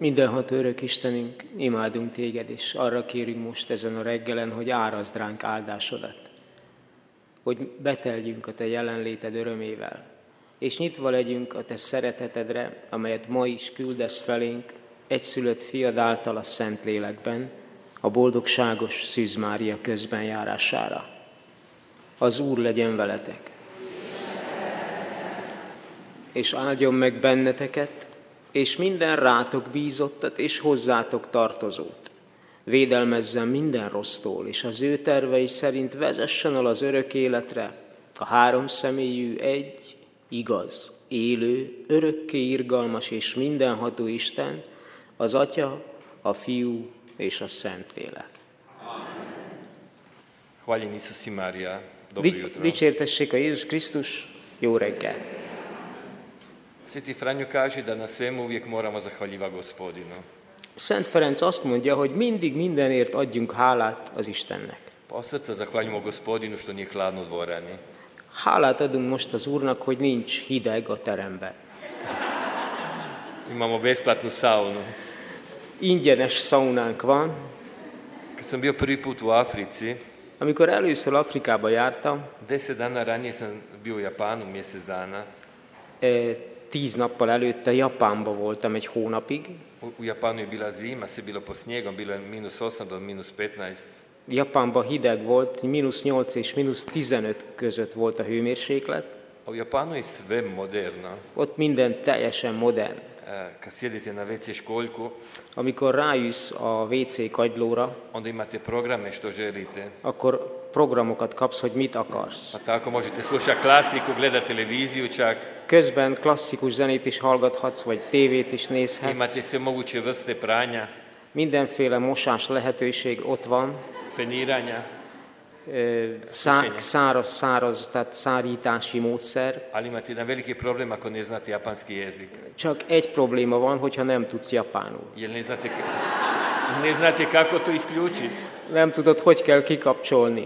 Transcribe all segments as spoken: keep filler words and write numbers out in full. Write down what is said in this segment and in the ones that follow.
Mindenható örök Istenünk, imádunk téged, és arra kérünk most ezen a reggelen, hogy árazd ránk áldásodat. Hogy beteljünk a te jelenléted örömével, és nyitva legyünk a te szeretetedre, amelyet ma is küldesz felénk, egyszülött fiad által a Szentlélekben, a boldogságos Szűz Mária közbenjárására. Az Úr legyen veletek, és áldjon meg benneteket, és minden rátok bízottat és hozzátok tartozót. Védelmezzen minden rossztól, és az ő tervei szerint vezessen el az örök életre, a három személyű, egy, igaz, élő, örökké irgalmas és mindenható Isten, az Atya, a Fiú és a Szentlélek. Hvaljen Isus i Marija, dobro jutro. Dicsértessék a Jézus Krisztus, jó reggel. Sveti Franjo kaže da na svemu uvijek moramo zahvaljivati Gospodinu. Szent Ferenc azt mondja, hogy mindig mindenért adjunk hálát az Istennek. Pa od srca zahvaljujemo Gospodinu što nije hladno u dvorani. Hálát adunk most az Úrnak, hogy nincs hideg a teremben. Imamo besplatnu saunu. Ingyenes szaunánk van. Kad sam bio prvi put u Africi, amikor először Afrikába jártam, deset dana ranije sam bio u Japanu mjesec dana. Tíz nappal előtte Japánba voltam egy hónapig. U Japanu je bila zima, sve bilo pod snijegom, bilo je minus osam do minus petnaest. Japánban hideg volt, mínusz nyolc és mínusz tizenöt között volt a hőmérséklet. A u Japanu je sve moderno. Ott minden teljesen modern. Kad sjedite na vé cé školjku, amikor rájössz a vé cé kagylóra, onda imate programe što želite. akkor programokat kapsz, hogy mit akarsz. A tako možete slušati klasiku, gledati televiziju čak. Közben klasszikus zenét is hallgathatsz, vagy tévét is nézhetsz. Imate sve moguće vrste pranja. Mindenféle mosás lehetőség ott van. Feniranja. Szá- száraz, száraz, tehát szárítási módszer. Ali imate jedan veliki problem ako ne znate japanski jezik. Csak egy probléma van, hogyha nem tudsz japánul. Jer ne znate, ne znate kako to isključiti. Nem tudod, hogy kell kikapcsolni.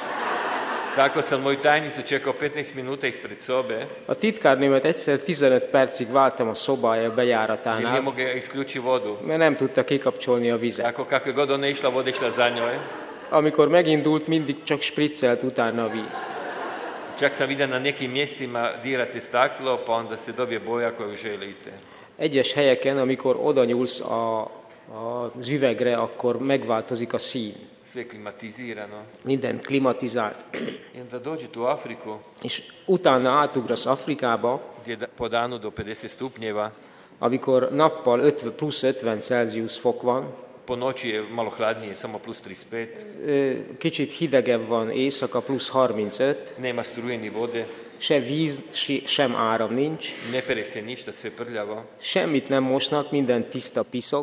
Tako sam moju tajnicu čekao petnaest minuta ispred sobe. A titkárnémet egyszer tizenöt percig vártam a szobája bejáratánál. Jer ne mogu isključiti vodu. Mert nem tudta kikapcsolni a vizet. Tako kako je god ona išla, voda išla za njoj. Amikor megindult, mindig csak spriccelt utána a víz. Čak sam vidio na nekim mjestima dirate staklo, pa onda se dobije boja koju želite. Egyes helyeken, amikor oda nyúlsz a, a, az üvegre, akkor megváltozik a szín. Sve klimatizirano. Minden klimatizált. I onda dođete u Afriku. És utána átugrasz Afrikába, gdje je po danu do pedeset stupnjeva. Amikor nappal ötven, plusz ötven Celsius fok van. Po noći je malo hladnije, samo plus trideset pet. Kicsit hidegebb van éjszaka, plusz harmincöt. Nema struje ni vode. Se víz, sem áram nincs. Ne pere se ništa, sve prljavo. Semmit nem mosnak, minden tiszta piszok.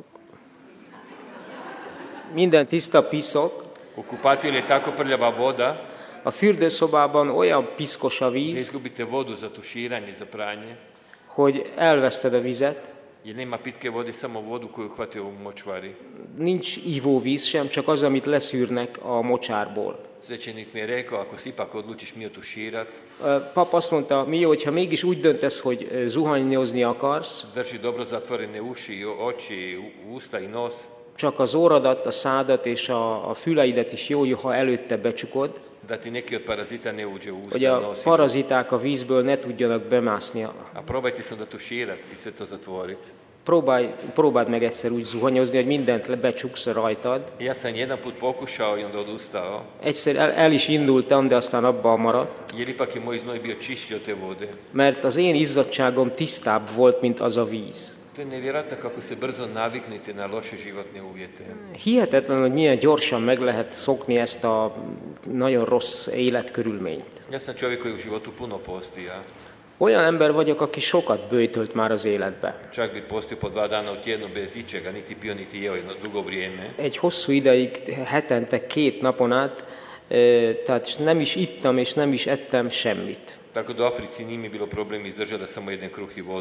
Minden tiszta piszok. U kupatilu je tako prljava voda. A fürdőszobában olyan piszkos a víz, da izgubite vodu za tuširanje, za pranje. Hogy elveszted a vizet. Jer nema pitke vode, samo vodu koju hvate u močvari. Nincs ivóvíz sem, csak az, amit leszűrnek a mocsárból. Svećenik mi je rekao, ako si ipak odlučiš mi otuširat. Pap azt mondta, mi, hogyha mégis úgy döntesz, hogy zuhanyozni akarsz, drži dobro zatvorene uši, oči, usta i nos. Csak az óradat, a szádat és a, a füleidet is jó, ha előtte becsukod, da ti neki od parazita ne uđe u usta, hogy a nos. paraziták a vízből ne tudjanak bemászni. A probajte se onda tuširat i sve to zatvorit. Próbálj, próbáld meg egyszer úgy zuhanyozni, hogy mindent becsuksz rajtad. Ja sam jedan put pokušao i onda odustao. Egyszer el, el is indultam, de aztán abban maradt. Jer ipak je moj znoj bio čišći od te vode. Mert az én izzadságom tisztább volt, mint az a víz. To je nevjerojatno kako se brzo naviknete na loše životne uvjete. Hihetetlen, hogy milyen gyorsan meg lehet szokni ezt a nagyon rossz életkörülményt. Ja sam čovjek koji u životu puno postija. Olyan ember vagyok, aki sokat böjtölt már az életbe. Čak bi postio po dva dana u tjednu bez ičega, niti pio, niti jeo jedno dugo vrijeme. Egy hosszú ideig, hetente, két napon át, tehát nem is ittam és nem is ettem semmit. Tako da u Africi nije mi bilo problem izdržati da samo jedem kruh i vodu.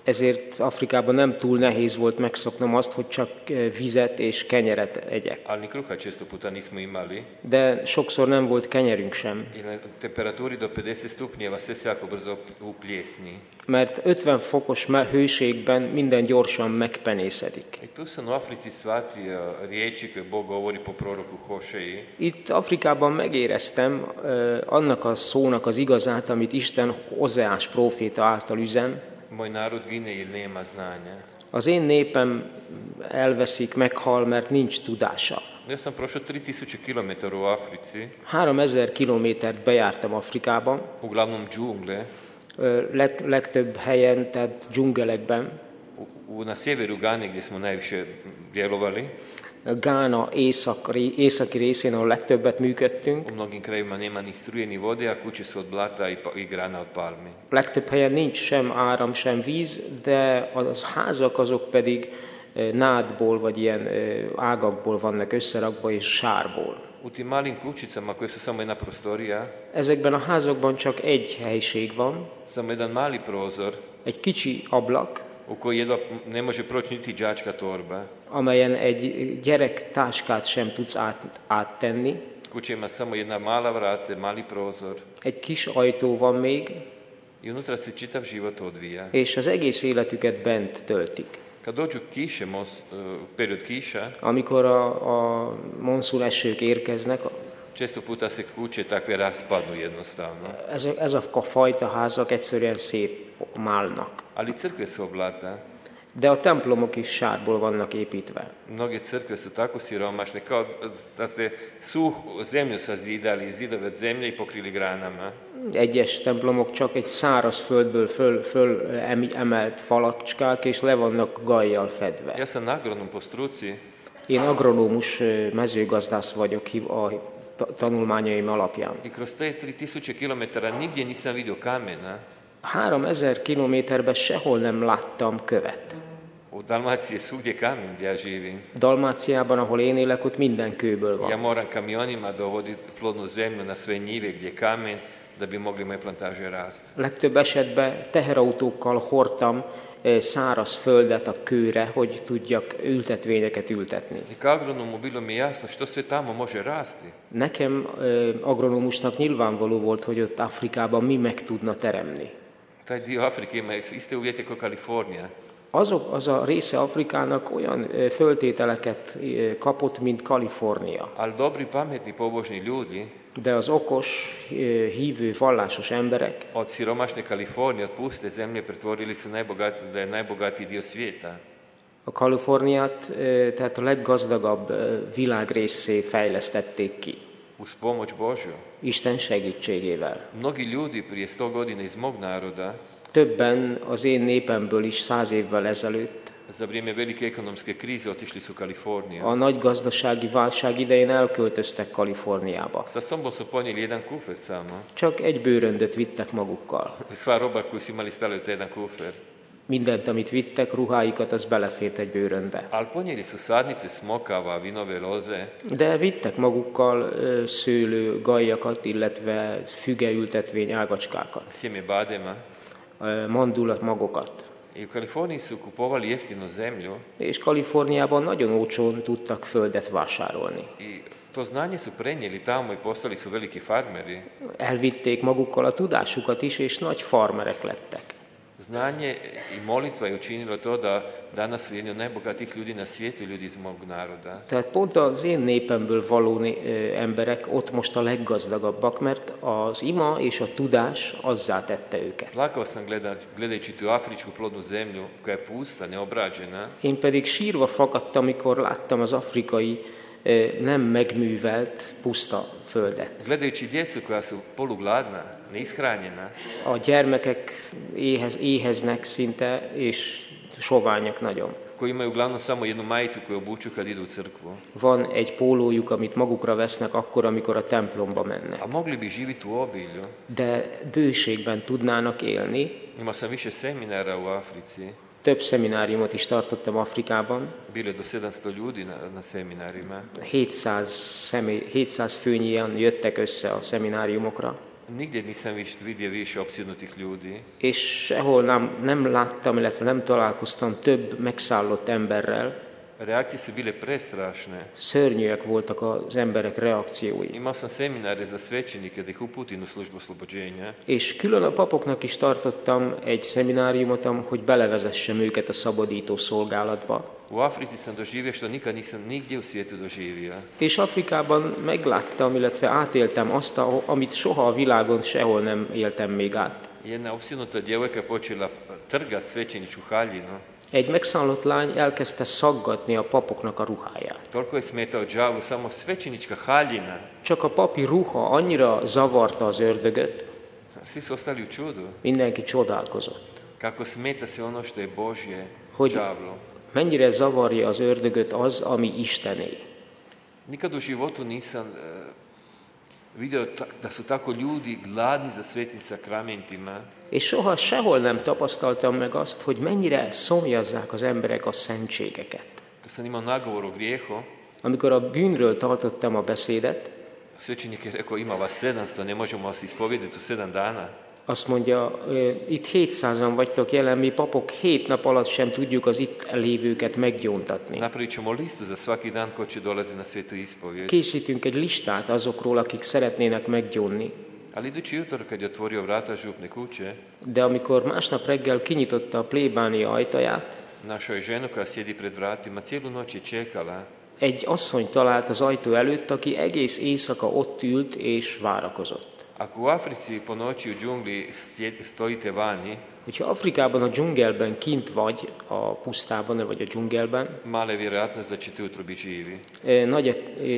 Ezért Afrikában nem túl nehéz volt megszoknom azt, hogy csak vizet és kenyeret egyek. Ali ni kruha često puta nismo imali. De sokszor nem volt kenyerünk sem. I na temperaturi do pedeset stupnjeva sve se jako brzo upljesni. Mert ötven fokos hőségben minden gyorsan megpenészedik. I tu sam u Africi shvatio riječi koje Bog govori po proroku Hošeji. Itt Afrikában megéreztem uh, annak a szónak az igazát, amit Isten Ozeás próféta által üzen. Moj narod gine jer nema znanja. Az én népem elveszik, meghal, mert nincs tudása. Ja sam prošao tri tisuće kilometara u Africi. Háromezer kilométert bejártam Afrikában. Uglavnom džungle. Leg, legtöbb helyen, tehát dzsungelekben. U, na sjeveru Gane gdje smo najviše djelovali. Gána észak, északi részén, ahol legtöbbet működtünk. U mnogim krajevima nema ni struje ni vode, a kuće su od blata i, i grana od palmi. Legtöbb helyen nincs sem áram, sem víz, de az házak azok pedig nádból vagy ilyen ágakból vannak összerakva és sárból. U tim malim kućicama koje su samo jedna prostorija. Ezekben a házakban csak egy helység van. Samo jedan mali prozor. Egy kicsi ablak. U koji jedva ne može proći niti đačka torba. Amelyen egy gyerek táskát sem tudsz át, áttenni. Kuća ima samo jedna mala vrata, mali prozor. Egy kis ajtó van még. I unutra se čitav život odvija. És az egész életüket bent töltik. Kad dođu kiše, mos, uh, period kiša, amikor a, a monszun esők érkeznek, često puta se kuće takve raspadnu jednostavno. Ez, ez a fajta házak egyszerűen szétmálnak. Ali crkve su oblata. De a templomok is sárból vannak építve. Mnoge crkve su tako siromašne, kao da ste suhu zemlju sazidali, zidove od zemlje i pokrili granama. Egyes templomok csak egy száraz földből föl, föl emelt falacskák, és le vannak gajjal fedve. Ja sam agronom po struci. Én agronómus mezőgazdász vagyok a tanulmányaim alapján. I kroz te tri tisuće kilometara nigdje nisam vidio kamena. Háromezer kilométerben sehol nem láttam követ. U Dalmaciji je svugdje kamen gdje ja živim. Dalmáciában, ahol én élek, ott minden kőből van. Ja moram kamionima dovoditi plodnu zemlju na sve njive gdje je kamen, da bi mogli moje plantaže rasti. Legtöbb esetben teherautókkal hordtam száraz földet a kőre, hogy tudjak ültetvényeket ültetni. I kao agronomu bilo mi jasno što sve tamo može rasti. Nekem agronómusnak nyilvánvaló volt, hogy ott Afrikában mi meg tudna teremni. Taj dio Afrike ima iste uvjete kao Kalifornija. Azok, az a része Afrikának olyan föltételeket kapott, mint Kalifornia. Al dobri, pametni, pobožni ljudi, de az okos, hívő, vallásos emberek od siromašne Kalifornije, od puste zemlje pretvorili su najbogat, da je najbogatiji dio svijeta. A Kaliforniát, tehát a leggazdagabb világrészé fejlesztették ki. Uz pomoć Božju. Isten segítségével. Mnogi ljudi prije sto godina iz mog naroda, többen az én népemből is száz évvel ezelőtt za vrijeme velike ekonomske krize otišli su u Kaliforniju. A nagy gazdasági válság idején elköltöztek Kaliforniába. Sa sobom su ponijeli jedan kufer samo. Csak egy bőröndöt vittek magukkal. Sva roba koju su imali stavili u taj jedan kufer. Mindent, amit vittek, ruháikat, az belefért egy bőrönbe. Al ponijeli su sadnice smokava, vinove loze. De vittek magukkal szőlő gajakat, illetve fügeültetvény ágacskákat. Sjeme badema. Mandulat magokat. I u Kaliforniji su kupovali jeftino zemlju. És Kaliforniában nagyon olcsón tudtak földet vásárolni. I to znanje su prenijeli tamo i postali su veliki farmeri. Elvitték magukkal a tudásukat is, és nagy farmerek lettek. Znanje i molitva je učinilo to da danas su jedni od najbogatijih ljudi na svijetu, ljudi iz mog naroda. Tehát pont az én népemből való emberek ott most a leggazdagabbak, mert az ima és a tudás azzá tette őket. Plakao sam gledajući tu afričku plodnu zemlju koja je pusta, neobrađena. Én pedig sírva fakadtam, amikor láttam az afrikai nem megművelt puszta földet. Gledajući djecu koja su polugladna, neishranjena. A gyermekek éhez, éheznek szinte, és soványak nagyon. Koji imaju uglavnom samo jednu majicu koju obuču kad idu u crkvu. Van egy pólójuk, amit magukra vesznek akkor, amikor a templomba mennek. A mogli bi živjeti u obilju. De bőségben tudnának élni. Imao sam više seminara u Africi. Több szemináriumot is tartottam Afrikában. Bilo je do sedamsto ljudi na, na seminarima. hétszáz, személy, hétszáz főnyien jöttek össze a szemináriumokra. Nigdje nisam viš, vidio više opsjednutih ljudi. És sehol nem, nem láttam, illetve nem találkoztam több megszállott emberrel. Reakcije su bile prestrašne. Szörnyűek voltak az emberek reakciói. Imao sam seminare za svećenike da ih uputim u službu oslobođenja. És külön a papoknak is tartottam egy szemináriumot, hogy belevezessem őket a szabadító szolgálatba. U Africi sam doživio što nikad nisam nigdje u svijetu doživio. És Afrikában megláttam, illetve átéltem azt, amit soha a világon sehol nem éltem még át. Jedna opsjednuta djevojka počela trgat svećeničku haljinu. Egy megszállott lány elkezdte szaggatni a papoknak a ruháját. Toliko je smetao đavlu samo svećenička haljina. Csak a papi ruha annyira zavarta az ördögöt, Svi su ostali u čudu. mindenki csodálkozott. Kako smeta sve ono što je Božje Hogy đavlu. mennyire zavarja az ördögöt az, ami Istené. Nikad u životu nisam uh, vidio ta, da su tako ljudi gladni za svetim sakramentima. És soha sehol nem tapasztaltam meg azt, hogy mennyire szomjazzák az emberek a szentségeket. Kad sam imao nagovor o grijehu, Amikor a bűnről tartottam a beszédet, svećenik je rekao ima vas sedamsto, ne možemo vas ispovijediti u sedam dana. azt mondja, itt hétszázan vagytok jelen, mi papok hét nap alatt sem tudjuk az itt lévőket meggyóntatni. Napravit ćemo listu za svaki dan ko će dolazi na svetu ispovijed. Készítünk egy listát azokról, akik szeretnének meggyónni. Ali idući utorak kad je otvorio vrata župne kuće, De amikor másnap reggel kinyitotta a plébánia ajtaját, našao je ženu koja sjedi pred vratima, cijelu noć je čekala. egy asszony talált az ajtó előtt, aki egész éjszaka ott ült és várakozott. Ako u Africi po noći u džungli stje- stojite vani, Hogyha Afrikában a dzsungelben kint vagy, a pusztában vagy a dzsungelben, mala je vjerojatnost da ćete ujutro biti živi. eh, nagy,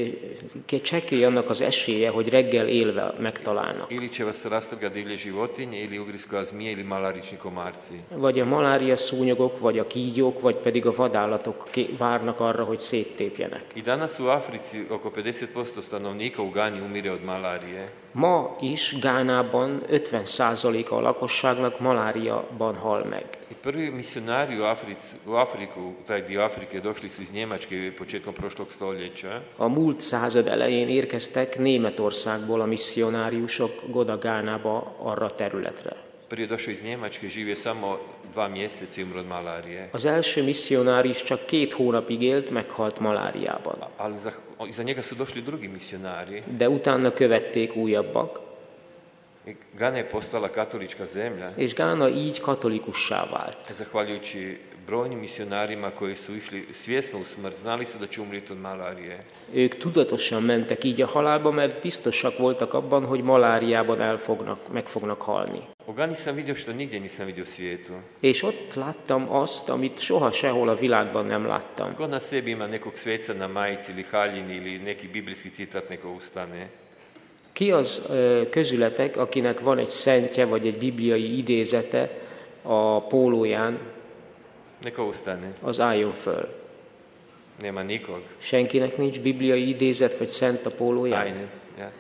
eh, csekély annak az esélye, hogy reggel élve megtalálnak. Ili će vas rastrga divlje životinje, ili ugriska zmije, ili malarični komarci. Vagy a malária szúnyogok, vagy a kígyók, vagy pedig a vadállatok ké- várnak arra, hogy széttépjenek. I danas u Africi oko pedeset posto stanovnika u Gani umire od malarije. Ma is Gánában ötven százaléka a lakosságnak maláriaban hal meg. I prvi misionari u, Africi, u Afriku, u taj dio Afrike, došli su iz Njemačke početkom prošlog stoljeća. A múlt század elején érkeztek Németországból a misszionáriusok Goda Gánába arra a területre. Prvi je došao iz Njemačke, živio samo dva mjeseca i umro od malarije. Az első misszionáris csak két hónapig élt, meghalt maláriában. Ali za, iza njega su došli drugi misionari. De utána követték újabbak, I Gana je postala katolička zemlja, és Gána így katolikussá vált. zahvaljujući brojnim misionarima koji su išli svjesno u smrt, znali su da će umriti od malarije. Ők tudatosan mentek így a halálba, mert biztosak voltak abban, hogy maláriában el fognak, meg fognak halni. U Gani sam vidio što nigdje nisam vidio u svijetu. És ott láttam azt, amit soha sehol a világban nem láttam. Ko na sebi ima nekog sveca na majici ili haljini ili neki biblijski citat neko ustane. Ki az ö, közületek, akinek van egy szentje, vagy egy bibliai idézete a pólóján, Neko ustane. az álljon föl. Nema nikog. Senkinek nincs bibliai idézet, vagy szent a pólóján? Ajne. Ja.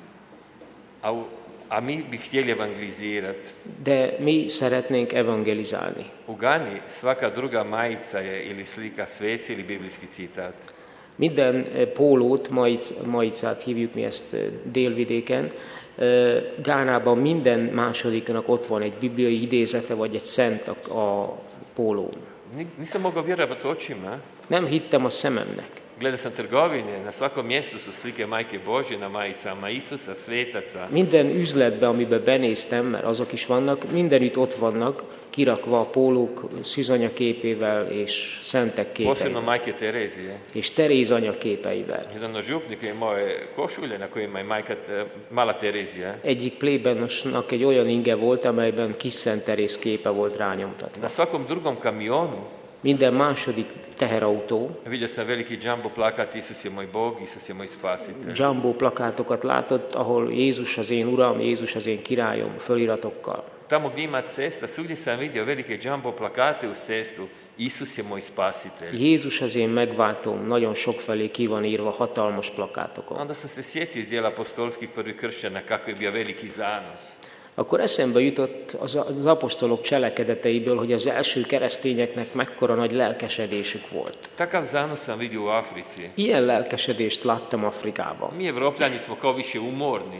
A, u- a mi bi htjeli evangelizirati. De mi szeretnénk evangelizálni. U Gani svaka druga majica je ili slika sveci ili biblijski citat. Minden eh, pólót, maic, maicát hívjuk mi ezt eh, délvidéken, eh, Gánában minden másodiknak ott van egy bibliai idézete, vagy egy szent a, a pólón. Ni- Nisam mogao vjerovati očima. Nem hittem a szememnek. Gledao sam trgovine, na svakom mjestu su slike Majke Božje na majicama, Isusa, svetaca. Minden üzletbe, amiben benéztem, mert azok is vannak, mindenütt ott vannak, kirakva a pólók Szűzanya képével és szentek Posebno képeivel, Majke Terezije. és Teréz anya képeivel. Jedan od župnika je imao je košulje na kojima je majka, eh, mala Terezija. Egyik plébánosnak egy olyan inge volt, amelyben kis Szent Teréz képe volt rányomtatva. Na svakom drugom kamionu Minden második teherautó vidio sam veliki jumbo plakat Isus je moj Bog, Isus je moj spasitelj. jumbo plakátokat látott, ahol Jézus az én uram, Jézus az én királyom, föliratokkal. Tamo gdje ima cesta, svugdje sam vidio velike jumbo plakate u cestu, Isus je moj spasitelj. Jézus az én megváltóm, nagyon sokfelé ki van írva hatalmas plakátokon. Onda sam se sjetio iz dijela apostolskih prvih kršćana kako je bio veliki zanos. Akkor eszembe jutott az, az apostolok cselekedeteiből, hogy az első keresztényeknek mekkora nagy lelkesedésük volt. Takav zanos sam vidio u Africi. Ilyen lelkesedést láttam Afrikában. Mi Evropljani smo kao više umorni.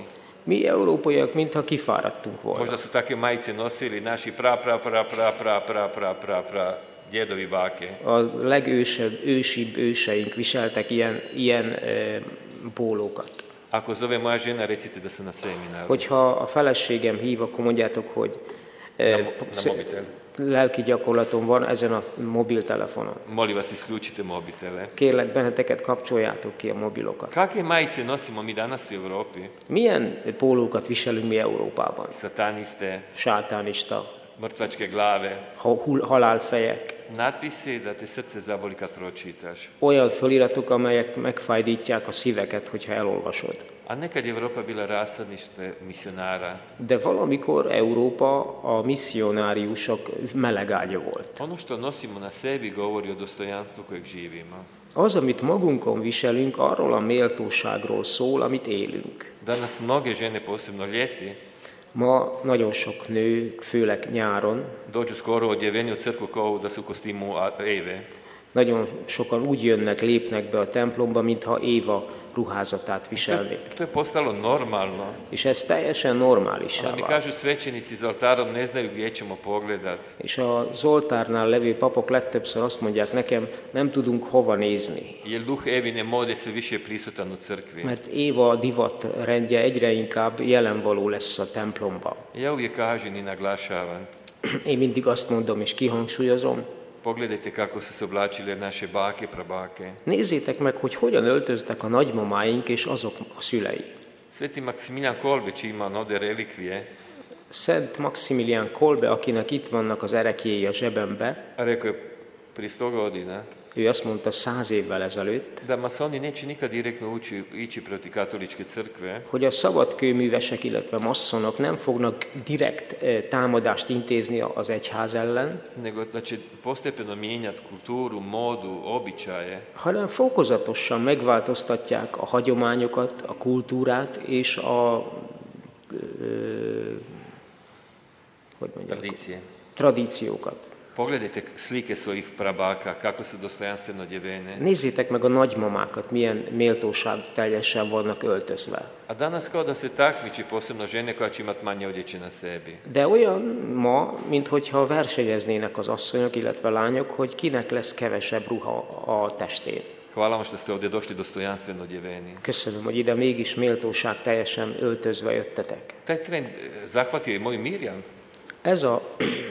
Mi európaiak, mintha kifáradtunk volna. Možda su takve majice nosili naši pra, pra, pra, pra, pra, pra, pra, pra, pra, djedovi, bake. A legősebb, ősibb őseink viseltek ilyen, ilyen e, pólókat. Ako zove moja žena, recite da sam na seminaru. Hogyha a feleségem hív, akkor mondjátok, hogy e, Na, mo- na mobitel. lelki gyakorlatom van ezen a mobiltelefonon. Molim vas, isključite mobitele. Kérlek benneteket, kapcsoljátok ki a mobilokat. Kakve majice nosimo mi danas u Europi? Milyen pólókat viselünk mi Európában? Sataniste, Sátánista, mrtvačke glave. ha- hul- halálfejek, Natpisi da te srce zaboli kad pročitaš. olyan föliratok, amelyek megfájdítják a szíveket, hogyha elolvasod. A nekad je Europa bila rasadnište misionara. De valamikor Európa a misszionáriusok melegágya volt. Ono što nosimo na sebi govori o dostojanstvu kojeg živimo. Az, amit magunkon viselünk, arról a méltóságról szól, amit élünk. Danas mnoge žene, posebno ljeti, Ma nagyon sok nő, főleg nyáron, dođu skoro odjeveni u crkvu kao da su u kostimu A- Eve. nagyon sokan úgy jönnek, lépnek be a templomba, mintha Éva ruházatát To je, viselnék. to je postalo normalno. És ez teljesen normális. Onda mi kažu svećenici za oltarom, ne znaju gdje ćemo pogledat. És az oltárnál levő papok legtöbbször azt mondják nekem, nem tudunk hova nézni. Jer duh Evine mode sve više je prisutan u crkvi. Mert Éva divat rendje egyre inkább jelenvaló lesz a templomban. Ja uvijek kažem i naglašavam. Én mindig azt mondom és kihangsúlyozom, Pogledajte kako su se oblačile naše bake, prabake. nézzétek meg, hogy hogyan öltöztek a nagymamáink és azok a szülei. Sveti Maksimilijan Kolbić ima ovdje relikvije. Szent Maximilián Kolbe, akinek itt vannak az erekjéi a zsebembe, Rekao je prije sto godina ő azt mondta száz évvel ezelőtt, da masoni neće nikad direktno ući, ići proti katoličke crkve, hogy a szabadkőművesek, illetve masszonok nem fognak direkt eh, támadást intézni az egyház ellen, nego da će postepeno mijenjati kulturu, modu, običaje, hanem fokozatosan megváltoztatják a hagyományokat, a kultúrát és a ö, hogy mondjam, tradicije. tradíciókat. Pogledajte slike svojih prabaka, kako su dostojanstveno odjevene. Nézzétek meg a nagymamákat, milyen méltóság teljesen vannak öltözve. A danas kao da se takmiči, posebno žene koja će imati manje odjeće na sebi. De olyan ma, minthogyha versenyeznének az asszonyok, illetve lányok, hogy kinek lesz kevesebb ruha a testén. Hvala vam što ste ovdje došli dostojanstveno odjeveni. Köszönöm, hogy ide mégis méltóság teljesen öltözve jöttetek. Taj trend eh, zahvatio je moju Mirjam. Ez a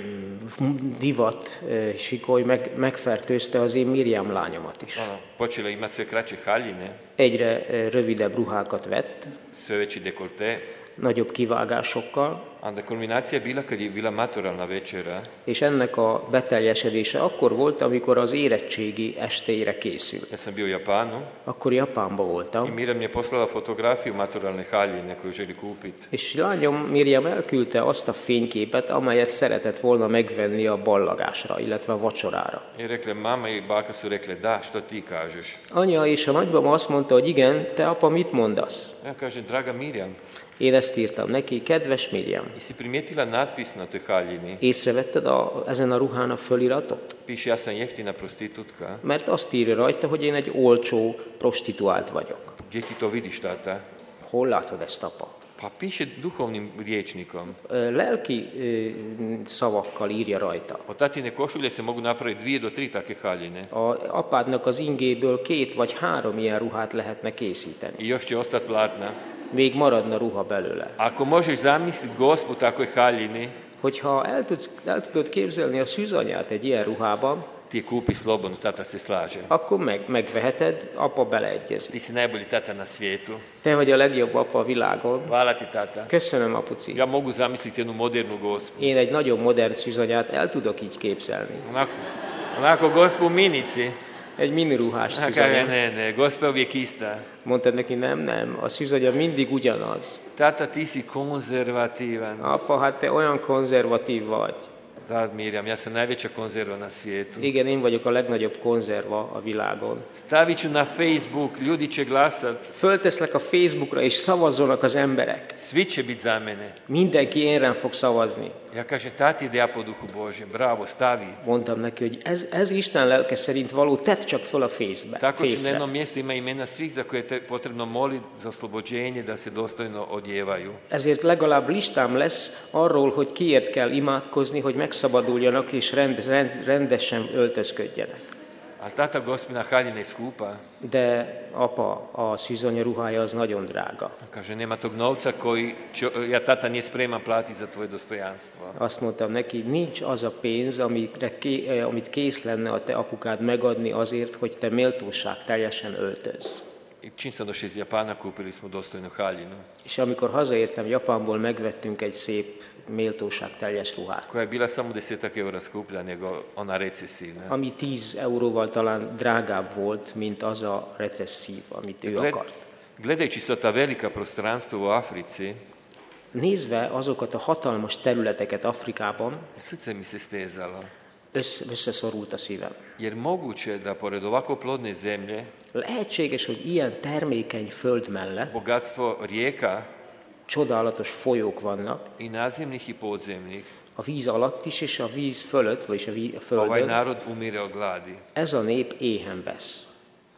divat eh, sikoly meg, megfertőzte az én Miriam lányomat is. Ona, počela imati sve kraće haljine, Egyre eh, rövidebb ruhákat vett, sve veći dekolte. nagyobb kivágásokkal, Onda kulminacija je bila kad je bila maturalna večera. és ennek a beteljesedése akkor volt, amikor az érettségi estére készül. Ja sam bio u Japanu Akkor Japánban i voltam, Mirjam je poslala fotografiju maturalne haljine koju želi kupiti. és lányom Miriam elküldte azt a fényképet, amelyet szeretett volna megvenni a ballagásra, illetve a vacsorára. I rekle, mama i baka su rekle, da, što ti kažeš? Anya és a nagymama azt mondta, hogy igen, te apa mit mondasz? Ja kažem, draga Mirjam, Én ezt írtam neki, kedves Miriam, jesi primijetila natpis na toj haljini? észrevetted a, ezen a ruhán a föliratot? Piše, ja sam jeftina prostitutka. Mert azt írja rajta, hogy én egy olcsó prostituált vagyok. Gdje ti to vidiš, tata? Hol látod ezt, apa? Pa piše duhovnim rječnikom. Ö, Lelki ö, szavakkal írja rajta. Od tatine košulje se mogu napraviti dvije do tri take haljine. A apádnak az ingéből két vagy három ilyen ruhát lehetne készíteni. I još će ostati platna. Még maradna ruha belőle. Ako možeš zamisliti Gospu u takvoj haljini, Hogyha el, tudsz, el tudod képzelni a szűzanyát egy ilyen ruhában, ti je kupi slobodno, tata se slaže. akkor meg, megveheted, apa beleegyezik. Ti si najbolji tata na svijetu. Te vagy a legjobb apa a világon. Hvala ti, tata. Köszönöm, apuci. Ja mogu zamisliti jednu modernu Gospu. Én egy nagyon modern szűzanyát el tudok így képzelni. Onako, onako Gospu u minici. Egy miniruhás A kaže, szűzanya. ne, ne, Gospa je uvijek ista. Mondtad neki, nem, nem, a szűzanya mindig ugyanaz. Tata, ti si konzervativan. Apa, hát te olyan konzervatív vagy. Da, Mirjam, ja sam najveća konzerva na svijetu. Igen, én vagyok a legnagyobb konzerva a világon. Stavit ću na Facebook, ljudi će glasat. Fölteszlek a Facebookra, és szavazzanak az emberek. Svi će biti za mene. Mindenki énrem fog szavazni. Ja kažem, tati, ide ja po duhu Božjem, bravo, stavi. Mondtam neki, hogy ez, ez Isten lelke szerint való, tedd csak föl a Face-be. Tako ću na jednom mjestu ima imena svih za koje je potrebno moliti za oslobođenje, da se dostojno odjevaju. Ezért legalább listám lesz arról, hogy kiért kell imádkozni, hogy megszabaduljanak és rend, rend, rendesen öltözködjenek. Ali tata gospina haljina je skupa. De apa, a szűzonya ruhája az nagyon drága. Kaže, nema tog novca koji čo, ja tata nije spreman platiti za tvoje dostojanstvo. Azt mondtam neki, nincs az a pénz, amire ké, amit kész lenne a te apukád megadni azért, hogy te méltóság teljesen öltöz. I čim sam došao iz Japana, kupili smo dostojnu haljinu. És amikor hazaértem Japánból, megvettünk egy szép méltóság teljes ruhát. Koja je bila samo desetak eura skuplja nego ona recesivna. Ami tíz euróval talán drágább volt, mint az a recesszív, amit ő Gled, akart. Gledajući sva ta velika prostranstva u Africi, nézve azokat a hatalmas területeket Afrikában, srce mi se stezalo. Össze, összeszorult a szívem. Jer moguće je da pored ovako plodne zemlje, lehetséges, hogy ilyen termékeny föld mellett bogatstvo rijeka, csodálatos folyók vannak, i nazemnih i podzemnih, a víz alatt is, és a víz fölött, vagyis a, víz, a földön, ovaj narod umire od gladi. ez a nép éhen vesz.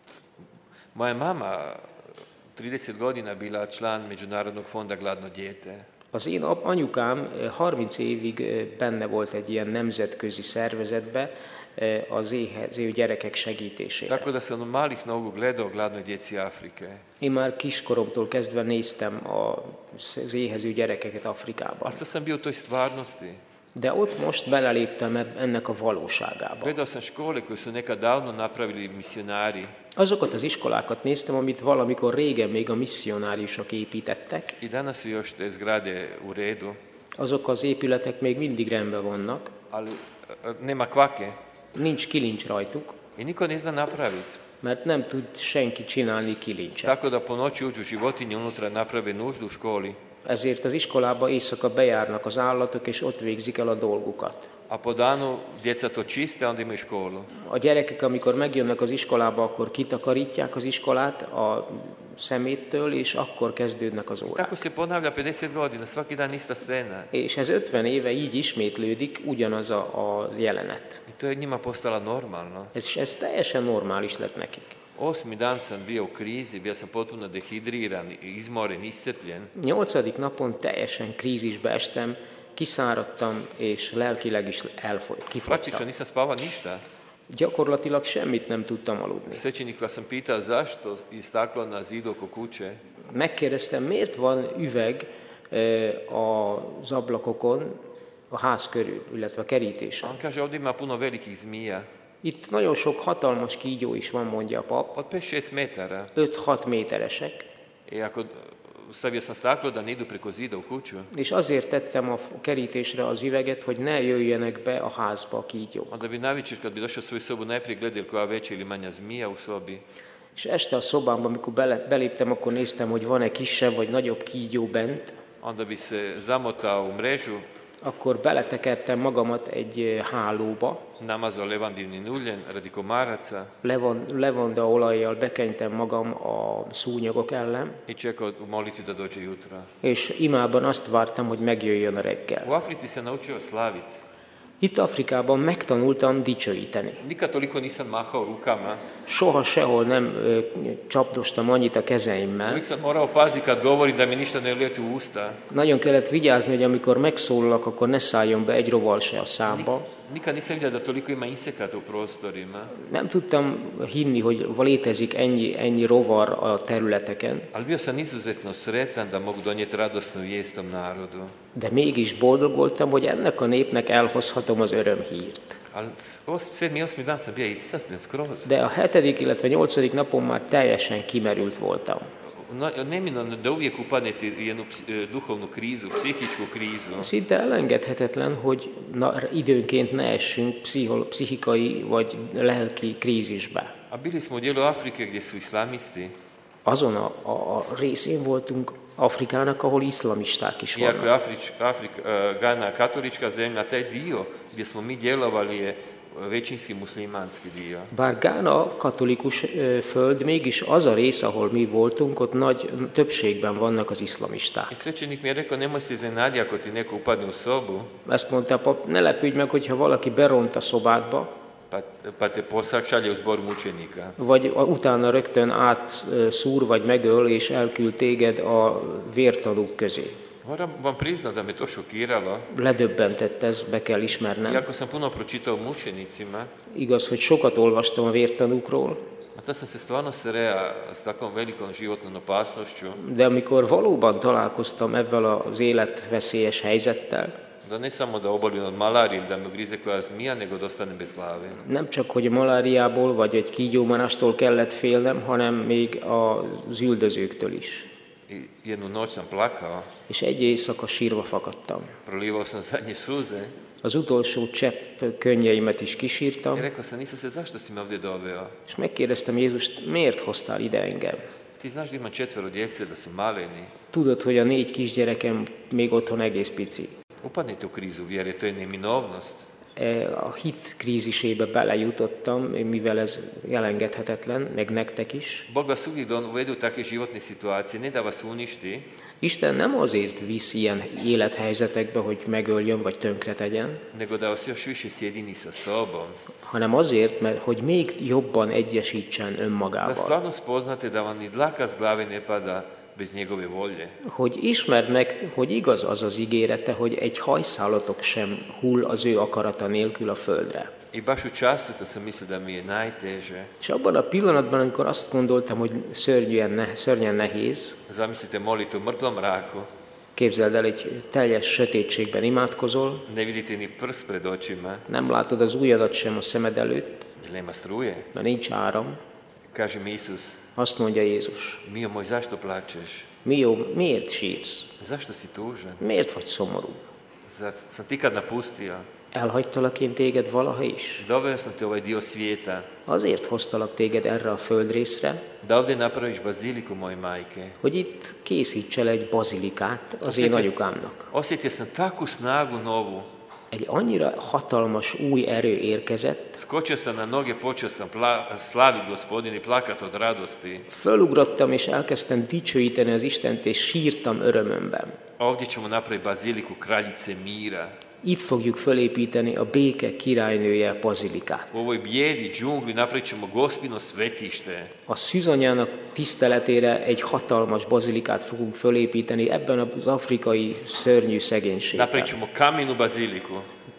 Moja mama trideset godina bila član Međunarodnog fonda Gladno dijete. Az én anyukám harminc évig benne volt egy ilyen nemzetközi szervezetbe az éhező gyerekek segítésére. Tako da sam od malih nogu gledao Gladnoj djeci Afrike. Én már kiskoromtól kezdve néztem az éhező gyerekeket Afrikában. Ali sad sam bio u toj stvarnosti. De ott most beleléptem ennek a valóságába. Gledao sam škole koje su nekad davno napravili misionari. Azokat az iskolákat néztem, amit valamikor régen még a misszionáriusok építettek. I danas su još te zgrade u redu. Azok az épületek még mindig rendben vannak. Ali nema kvake. Nincs kilincs rajtuk. I niko ne zna napraviti. Mert nem tud senki csinálni kilincset. Tako da po noći uđu životinje unutra, naprave nuždu u školi. Ezért az iskolába éjszaka bejárnak az állatok, és ott végzik el a dolgukat. A po danu djeca to čiste, onda imaju školu. A gyerekek, amikor megjönnek az iskolába, akkor kitakarítják az iskolát a szeméttől, és akkor kezdődnek az órák. Tako se ponavlja pedeset godina, svaki dan ista scena. És ez ötven éve így ismétlődik, ugyanaz a, a jelenet. I to je njima postala normalno. Ez, ez teljesen normális lett nekik. Osmi dan sam bio u krizi, bio sam potpuno dehidriran, izmoren, iscrpljen. Nyolcadik napon teljesen krízisbe estem, kiszáradtam, és lelkileg is elfolyt, Praktično kifogytam. nisam spavao ništa. Gyakorlatilag semmit nem tudtam aludni. Svećenika sam pitao zašto je staklo na zidu oko kuće. Megkérdeztem, miért van üveg az ablakokon, a ház körül, illetve a kerítésen. On kaže, ovdje ima puno velikih zmija. Itt nagyon sok hatalmas kígyó is van, mondja a pap, Od pet šest metara. öt-hat méteresek, I ako stavio sam staklo da ne idu preko zida u kuću, és azért tettem a kerítésre az üveget, hogy ne jöjjenek be a házba a kígyók. onda bi navečer kad bi došao u svoju sobu najprije gledali koja veća ili manja zmija u sobi. És este a szobámban, amikor bele, beléptem, akkor néztem, hogy van-e kisebb vagy nagyobb kígyó bent. Onda bi se zamotao u mrežu, Akkor beletekertem magamat egy hálóba, namazao levandivnim uljem radi komaraca levon, levanda olajjal bekenytem magam a szúnyogok ellen, i čekao u molitvi da dođe jutra. és imában azt vártam, hogy megjöjjön a reggel. U Africi sam naučio slaviti. Itt Afrikában megtanultam dicsőíteni. Nikad toliko nisam mahao rukama. Soha sehol nem ö, csapdostam annyit a kezeimmel. Uvijek sam morao paziti kad govorim da mi ništa ne uleti u usta. Nagyon kellett vigyázni, hogy amikor megszólalok, akkor ne szálljon be egy roval se a számba. Nikad nisam vidio da toliko ima insekata u prostorima. Nem tudtam hinni, hogy létezik ennyi, ennyi rovar a területeken, Ali bio sam izuzetno sretan da mogu donijeti radosnu vijest tom narodu. de mégis boldog voltam, hogy ennek a népnek elhozhatom az örömhírt. Ali os, sedmi, osmi dan sam bio iscrpljen skroz. De a hetedik, illetve nyolcadik napon már teljesen kimerült voltam. No, neminovno da uvijek upadnete u jednu duhovnu krizu, psihičku krizu. Szinte elengedhetetlen, hogy na, időnként ne essünk pszichol, pszichikai vagy lelki krízisbe. A bili smo u dijelu Afrike gdje su islamisti. azon a, a, a részén voltunk Afrikának, ahol iszlamisták is Iako je vannak. Afrič, Afrik, uh, Gana katolička zemlja, taj dio gdje smo mi djelovali je većinski muslimanski dio. Bár Gána katolikus ö, föld, mégis az a rész, ahol mi voltunk, ott nagy többségben vannak az iszlamisták. I svećenik mi je rekao, nemoj se iznenadi ako ti neko upadne u sobu, Ezt mondta a pap, ne lepődj meg, hogyha valaki beront a szobádba, pa, pa te posačalje u zbor mučenika. vagy a, utána rögtön átszúr, vagy megöl, és elküld téged a vértanúk közé. Moram vam priznati da me to šokiralo, Ledöbbentett ez, be kell ismernem. iako sam puno pročitao o mučenicima, Igaz, hogy sokat olvastam a vértanúkról, a da sam se stvarno sreo s takvom velikom životnom opasnošću, de amikor valóban találkoztam ezzel az életveszélyes helyzettel, da ne samo da obolim od malarije, da me ugrize koja zmija, nego da ostanem bez glave. nem csak, hogy a maláriából vagy egy kígyómarástól kellett félnem, hanem még az üldözőktől is. I jednu noć sam plakao, És egy éjszaka sírva fakadtam. prolivao sam zadnje suze Az utolsó csepp könnyeimet is i kisírtam, rekao sam, Isuse, zašto si me ovdje doveo? és megkérdeztem Jézust, miért hoztál ide engem? Ti znaš da imam četvero djece, da su maleni. Tudod, hogy a négy kisgyerekem még otthon egész pici. Upadnite u krizu vjere, to je neminovnost. A hit krízisébe belejutottam, mivel ez elengedhetetlen, meg nektek is. Bog vas uvijek dovede u takve životne situacije, ne da vas uništi, Isten nem azért visz ilyen élethelyzetekbe, hogy megöljön vagy tönkretegyen, nego da vas još više sjedini sa sobom. hanem azért, mert hogy még jobban egyesítsen Da önmagával. stvarno spoznate da vam ni dlaka s glave ne pada bez njegove volje. Hogy ismerd meg, hogy igaz az az ígérete, hogy egy hajszálatok sem hull az ő akarata nélkül a földre. I baš u času kad sam mislio da mi je najteže, És abban a pillanatban, amikor azt gondoltam, hogy szörnyen, ne, szörnyen nehéz, zamislite molite u mrtvom mraku, képzeld el, egy teljes sötétségben imádkozol, ne vidite ni prst pred očima, nem látod az ujjadat sem a szemed előtt, jer nema struje. mert nincs áram. Kaže mi Isus, Azt mondja Jézus, mio moj, zašto plačeš? mi jó, miért sírsz? Zašto si tužan? Miért vagy szomorú? Zar sam ti kad napustio? Elhagytalak én téged valaha is? Doveo sam te u ovaj dio svijeta, Azért hoztalak téged erre a földrészre, da ovdje napraviš baziliku moje majke. hogy itt készíts el egy bazilikát az én anyukámnak. Osjetio sam takvu snagu novu. Egy annyira hatalmas új erő érkezett, Skočio sam na noge, počeo sam pla- slaviti Gospodin i plakat od radosti. fölugrottam és elkezdtem dicsőíteni az Istent, és sírtam örömömben. Ovdje ćemo napraviti baziliku kraljice mira. Itt fogjuk fölépíteni a béke királynője bazilikát. U ovoj bijedi, džungli napravit ćemo Gospino svetište. A szűzanyának tiszteletére egy hatalmas bazilikát fogunk fölépíteni ebben az afrikai szörnyű szegénységben. Napravit ćemo kamenu baziliku.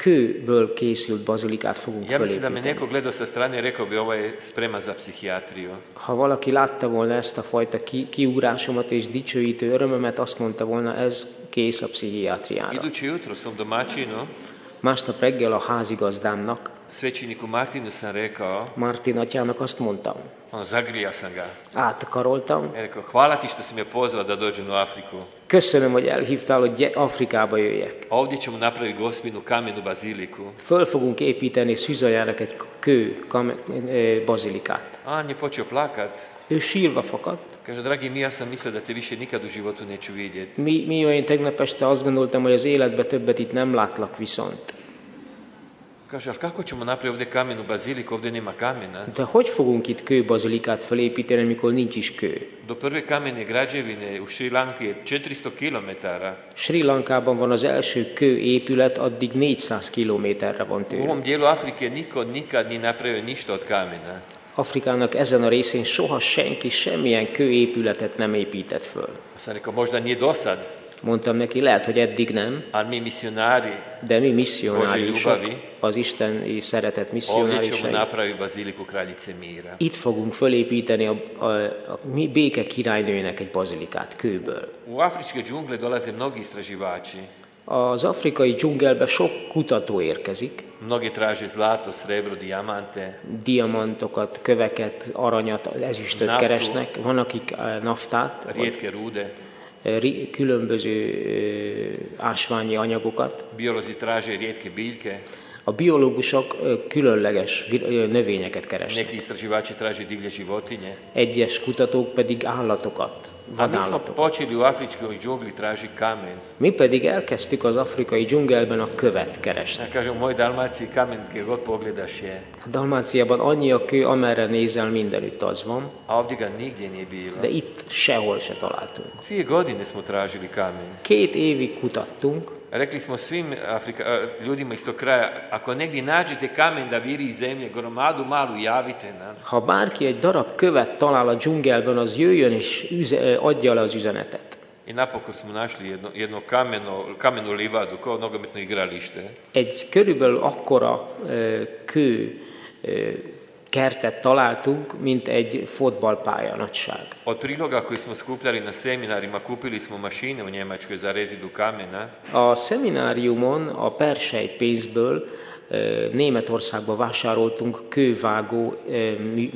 Kőből készült bazilikát fogunk Ja mislim da me fölépíteni. neko gledao sa strane, rekao bi ovo je sprema za psihijatriju. Ha valaki látta volna ezt a fajta ki, kiugrásomat és dicsőítő örömömet, azt mondta volna, ez kész a pszichiátriára. Iduće jutro svom domaćinu, Másnap reggel a házigazdámnak, svećeniku Martinu sam rekao, Martin atyának azt mondtam, ono, zagrlija sam ga. átkaroltam, Ja rekao, hvala ti što si me pozvao da dođem u Afriku. köszönöm, hogy elhívtál, hogy gye- Afrikába jöjjek. Ovdje ćemo napraviti Gospinu kamenu baziliku. Föl fogunk építeni Szűzajának egy kő kam- eh, bazilikát. A on je počeo plakat. Ő sírva fakadt. Kaže, dragi mi, ja sam mislio da te više nikad u životu neću vidjeti. Mi, mi olyan tegnap este azt gondoltam, hogy az életbe többet itt nem látlak viszont. Kaže, ali kako ćemo napraviti ovdje kamenu baziliku, ovdje nema kamena? De hogy fogunk itt kőbazilikát felépíteni, amikor nincs is kő? Do prve kamene građevine u Šri Lanki je četiristo kilometara. Sri Lankában van az első kőépület, addig négyszáz kilométerre van U tőle. ovom dijelu Afrike niko nikad nije napravio ništa od kamena. Afrikának ezen a részén soha senki semmilyen kőépületet nem épített föl. Sam rekao, možda nije do sad, Mondtam neki, lehet, hogy eddig nem, ali mi misionari de mi Božje misszionáriusok, ljubavi, az isteni szeretet ovdje ćemo misszionárisai, napraviti baziliku kraljice mira. itt fogunk fölépíteni a, a, a mi béke királynőjének egy bazilikát kőből. U afričke džungle dolaze mnogi istraživači. Az afrikai dzsungelbe sok kutató érkezik, Mnogi traže zlato, srebro, dijamante. diamantokat, köveket, aranyat, ezüstöt Naftu. keresnek, van akik eh, naftát, vagy Rijetke rude. eh, ri- különböző eh, ásványi anyagokat. Biolozi traže rijetke biljke. A biológusok különleges növényeket keresnek. Neki istraživači traže divlje životinje. Egyes kutatók pedig állatokat, A mi smo vadállatokat. počeli u afričkoj džungli traži kamen. Mi pedig elkezdtük az afrikai dzsungelben a követ keresni. Ja kažem, u moj Dalmaciji kamen gdje god pogledaš je. A Dalmáciában annyi a kő, amerre nézel, mindenütt az van, A ovdje ga nigdje nije de bilo. itt sehol se találtunk. Dvije godine smo tražili kamen. Két évig kutattunk, Rekli smo svim Afrika, a, ljudima iz tog kraja, ako negdje nađete kamen da viri iz zemlje, gromadu malu, javite nam. ha bárki egy darab követ talál a dzsungelben, az jöjjön és üze, adja le az üzenetet. I napokon smo našli jedno, jedno kameno, kamenu livadu, kao nogometno igralište. Egy körülbelül akkora ö, kő ö, kertet találtunk, mint egy fotballpálya nagyság. Od priloga koji smo skupljali na seminarima, kupili smo mašine u Njemačkoj za rezidu kamena. A szemináriumon a persely pénzből ö, Németországba vásároltunk kővágó ö, mű,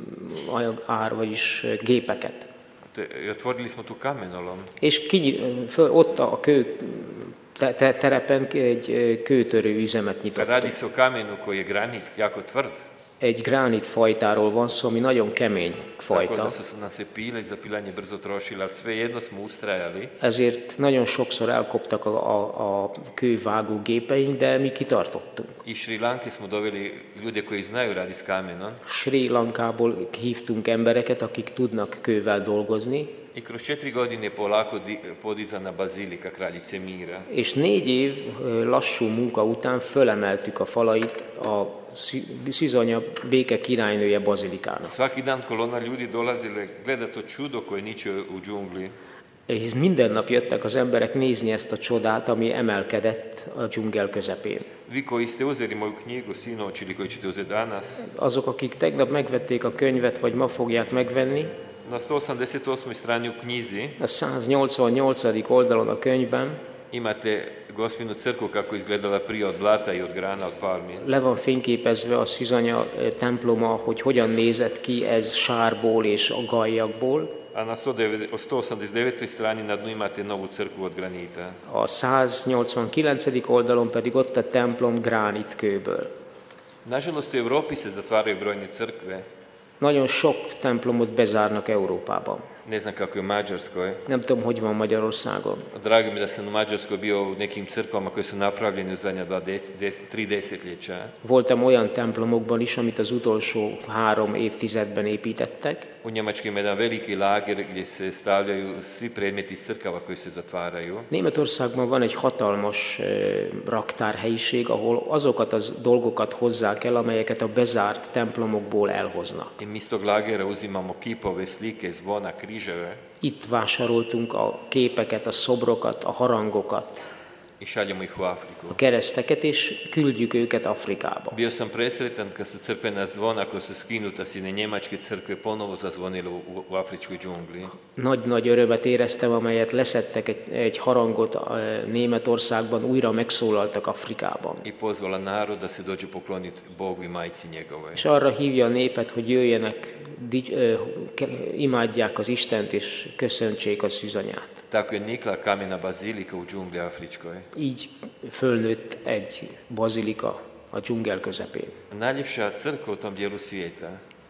anyag, ár, vagyis ö, gépeket. Te, I otvorili smo tu kamenolom. És ki, föl, ott a kő te, te, terepen egy ö, kőtörő üzemet Kad nyitottunk. radi se o kamenu koji je granit, jako tvrd, Egy gránit fajtáról van szó, ami nagyon kemény tako fajta. da su nas se pile i za pilanje brzo trošili, ali svejedno smo ustrajali. Ezért nagyon sokszor elkoptak a, a, a kővágó gépeink, de mi kitartottunk. I Šri Lanke smo doveli ljude koji znaju radi s kamenom. Sri Lankából hívtunk embereket, akik tudnak kővel dolgozni, I kroz četiri godine je polako di, podizana bazilika kraljice mira. és négy év ö, lassú munka után fölemeltük a falait a Szi- Szizanya béke királynője bazilikának. Svaki dan kolona ljudi dolazile gleda to čudo koje niče u džungli. És minden nap jöttek az emberek nézni ezt a csodát, ami emelkedett a dzsungel közepén. Vi koji ste uzeli moju knjigu sinoć ili koji ćete uzeti danas, Azok, akik tegnap megvették a könyvet, vagy ma fogják megvenni, na sto osamdeset osmoj strani u knjizi a száznyolcvannyolcadik oldalon a könyvben imate Gospinu crkvu kako je izgledala prije od blata i od grana, od palmi. le van fényképezve a Szizanya eh, temploma, hogy hogyan nézett ki ez sárból és a gallyakból. A na sto osamdeset devetoj strani na dnu imate novu crkvu od granita. A száznyolcvankilencedik oldalon pedig ott a templom gránitkőből. Nažalost, u Europi se zatvaraju brojne crkve. Nagyon sok templomot bezárnak Európában. Ne znam kako je u Mađarskoj. Nem tudom, hogy van Magyarországon. Drago mi da sam u Mađarskoj bio u nekim crkvama koje su napravljene u zadnja dva, des, des, tri desetljeća. Voltam olyan templomokban is, amit az utolsó három évtizedben építettek. U Njemačkoj ima jedan veliki lager gdje se stavljaju svi predmeti iz crkava koji se zatvaraju. Németországban van egy hatalmas eh, raktárhelyiség, ahol azokat az dolgokat hozzák el, amelyeket a bezárt templomokból elhoznak. I mi iz tog lagera uzimamo kipove, slike, zvona, križeve Itt vásároltunk a képeket, a szobrokat, a harangokat, i šaljemo ih u Afriku. a kereszteket, és küldjük őket Afrikába. Bio sam presretan kad su crkvena zvona koja su skinuta s jedne njemačke crkve ponovo zazvonila u, u afričkoj džungli. Nagy-nagy örömet éreztem, amelyet leszettek egy, egy harangot eh, Németországban, újra megszólaltak Afrikában. I pozvala narod da se dođe pokloniti Bogu i majci njegove. És arra hívja a népet, hogy jöjjenek, dics, ö, ke, imádják az Istent, és köszöntsék a Szűzanyát. Tako je nikla kamena bazilika u džungli afričkoj. Így fölnőtt egy bazilika a dzsungel közepén. Najljepša crkva u tom dijelu svijeta.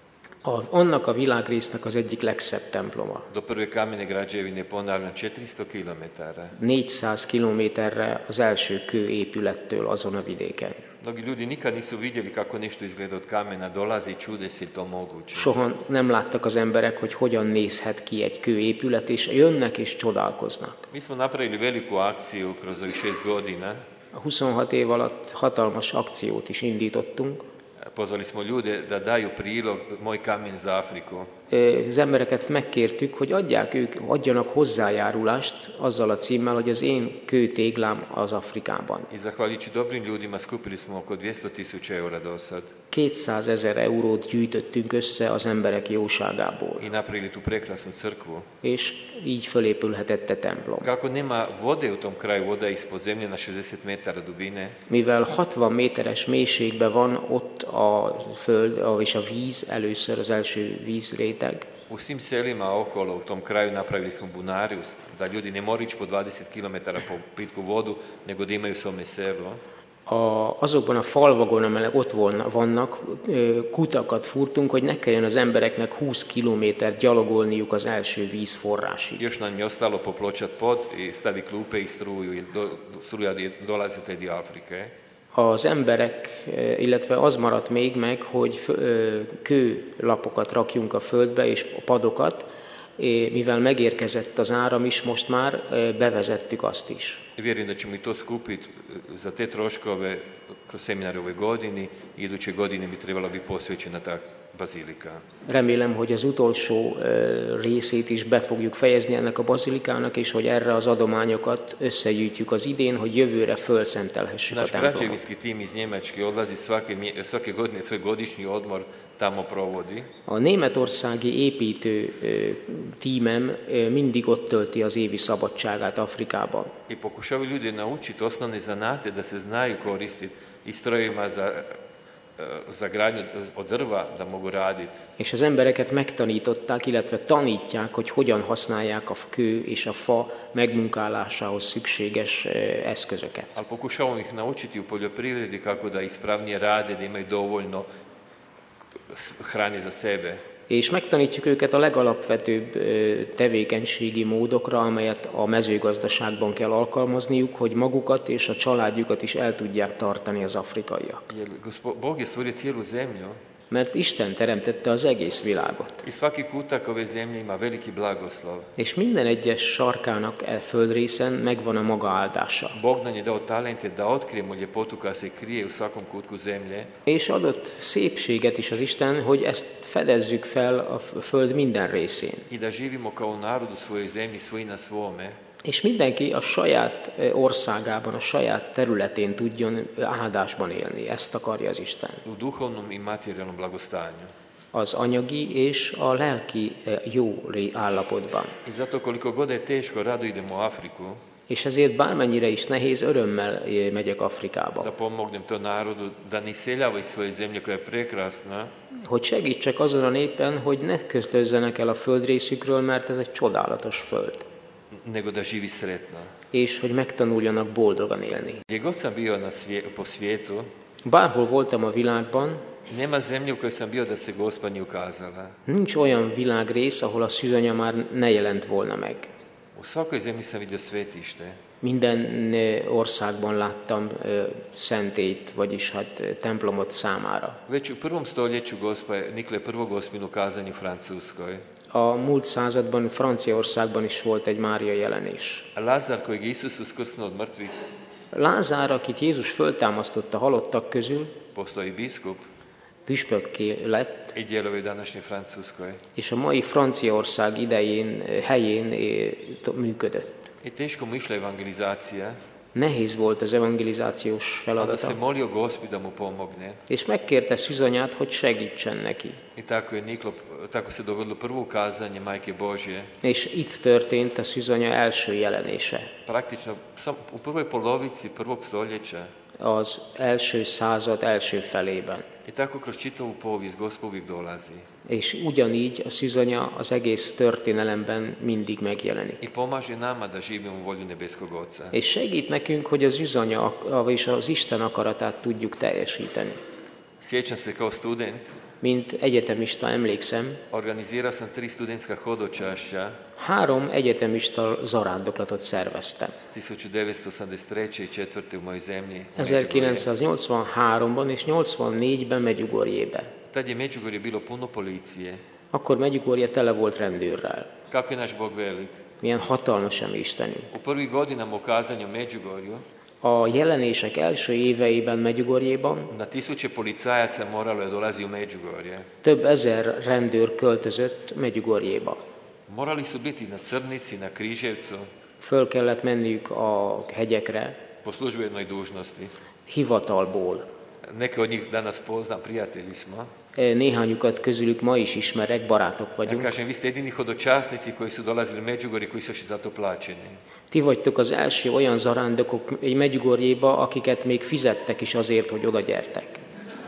A, annak a világrésznek az egyik legszebb temploma. Do prve kamene građevine ponavljam četiristo kilometara. négyszáz kilométerre az első kőépülettől azon a vidéken. Mnogi ljudi nikad nisu vidjeli kako nešto izgleda od kamena, dolazi i čude se to moguće. Soha nem láttak az emberek, hogy hogyan nézhet ki egy kőépület, és jönnek és csodálkoznak. Mi smo napravili veliku akciju kroz ovih šest godina. A huszonhat év alatt hatalmas akciót is indítottunk. Pozvali smo ljude da daju prilog Moj kamen za Afriku. Az embereket megkértük, hogy adják ők, adjanak hozzájárulást azzal a címmel, hogy az én kőtéglám az Afrikában. I zahvaljujući dobrim ljudima skupili smo oko dvjesto tisuća eura do sad. kétszázezer eurót gyűjtöttünk össze az emberek jóságából, I napravili tu prekrasnu crkvu. és így fölépülhetett a templom. Kako nema vode u tom kraju, voda je ispod zemlje na šezdeset metara dubine, Mivel hatvan méteres mélységben van ott a föld és a víz, először az első vízréteg, u svim selima okolo u tom kraju napravili smo bunariju, da ljudi ne moraju ići po dvadeset kilometara po pitku vodu, nego da imaju svome selo. a, azokban a falvakon, amelyek ott volna, vannak, kutakat furtunk, hogy ne kelljen az embereknek húsz kilométert gyalogolniuk az első vízforrásig. Još nam je ostalo popločat pod i stavi klupe i struju, i do, struja dolazi od di Afrike. Az emberek, illetve az maradt még meg, hogy kőlapokat rakjunk a földbe és a padokat, mivel megérkezett az áram is, most már bevezettük azt is. Vjerujem da ćemo i to skupiti za te troškove kroz seminare ove godini i iduće godine bi trebala biti posvećena ta bazilika. Remélem, hogy az utolsó részét is be fogjuk fejezni ennek a bazilikának, és hogy erre az adományokat összegyűjtjük az idén, hogy jövőre fölszentelhessük a Naš templomot. građevinski tim iz Njemačke odlazi svake, svake godine svoj godišnji odmor tamo provodi. A németországi építő tímem mindig ott tölti az évi szabadságát Afrikában. I pokušavaju ljudi naučiti osnovne zanate da se znaju koristiti i strojevima za, za gradnju od drva da mogu raditi. És az embereket megtanították, illetve tanítják, hogy hogyan használják a kő és a fa megmunkálásához szükséges eszközöket. Ali pokušavamo ih naučiti u poljoprivredi kako da ispravnije rade, da imaju dovoljno hrane za sebe. És megtanítjuk őket a legalapvetőbb tevékenységi módokra, amelyet a mezőgazdaságban kell alkalmazniuk, hogy magukat és a családjukat is el tudják tartani az afrikaiak. Jer Bog je stvorio cijelu zemlju. Mert Isten teremtette az egész világot. I svaki kutak ove zemlje ima veliki blagoslov. És minden egyes sarkának e földrészen megvan a maga áldása. Bog nam je dao talente da otkrijemo ljepotu koja se krije u svakom kutku zemlje. És adott szépséget is az Isten, hogy ezt fedezzük fel a föld minden részén. I da živimo kao narod u svojoj zemlji, svoji na svome. És mindenki a saját országában, a saját területén tudjon áldásban élni. Ezt akarja az Isten. U duhovnom i materijalnom blagostanju. Az anyagi és a lelki jó állapotban. I zato koliko god je teško, rado idemo u Afriku. És ezért bármennyire is nehéz, örömmel megyek Afrikába. Da pomognem to narodu, da ne iseljava iz svoje zemlje koja je prekrasna. Hogy segítsek azon a népen, hogy ne közlözzenek el a földrészükről, mert ez egy csodálatos föld. Nego da živi sretno. És hogy megtanuljanak boldogan élni. Gdje god sam bio na svije, po svijetu, bárhol voltam a világban, nema zemlje u kojoj sam bio da se Gospa nije ukazala. Nincs olyan világrész, ahol a szűzanya már ne jelent volna meg. U svakoj zemlji sam vidio svetište. Minden országban láttam uh, szentét, vagyis hát uh, templomot számára. Već u prvom stoljeću Gospa je, Nikola je prvo Gospinu kazanje u Francuskoj. A múlt században Franciaországban is volt egy Mária jelenés. Lazar, kojeg Isus uskrsnuo od mrtvih, Lázár, akit Jézus föltámasztott a halottak közül, postoji biskup, püspökké lett, i djeluje u današnjoj Francuskoj. és a mai Franciaország idején, helyén működött. I teško mu išla evangelizacija. Nehéz volt az evangelizációs Onda feladata, se molio Gospi da mu pomogne. és megkérte Szűzanyát, hogy segítsen neki. I tako je Niklo, tako se dogodilo prvo ukazanje Majke Božje. És itt történt a Szűzanya első jelenése. Praktično sam u prvoj polovici prvog stoljeća. Az első század első felében. I tako kroz čitavu povijest Gospa uvijek dolazi. És ugyanígy a Szűzanya az egész történelemben mindig megjelenik. I pomaže nama da živimo u volju nebeskog Oca. És segít nekünk, hogy az Szűzanya és az Isten akaratát tudjuk teljesíteni. Sjećam se kao student, Mint egyetemista emlékszem, organizirao sam tri studentska hodočašća három egyetemista zarándoklatot szerveztem. tisuću devetsto osamdeset treće i četvrte u mojoj zemlji. Međugorje. ezerkilencszáznyolcvanháromban és nyolcvannégyben Medjugorjébe. Tad je Međugorje bilo puno policije. Akkor Medjugorje tele volt rendőrrel. Kako je naš Bog velik. Milyen hatalmas a mi Istenünk. U prvih godinama ukazanja u Međugorju A jelenések első éveiben Medjugorjéban na tisuće policajaca moralo je dolazi u Međugorje. több ezer rendőr költözött Medjugorjéba. Morali su biti na Crnici, na Križevcu, Föl kellett menniük a hegyekre, po službenoj dužnosti. hivatalból. Neke od njih danas poznam, prijatelji smo. Néhányukat közülük ma is ismerek, barátok Ja vagyunk. kažem, vi ste jedini hodočasnici koji su dolazili u Međugorje, koji su još i za to plaćeni. Ti vagytok az első olyan zarándokok egy Medjugorjéba, akiket még fizettek is azért, hogy oda gyertek.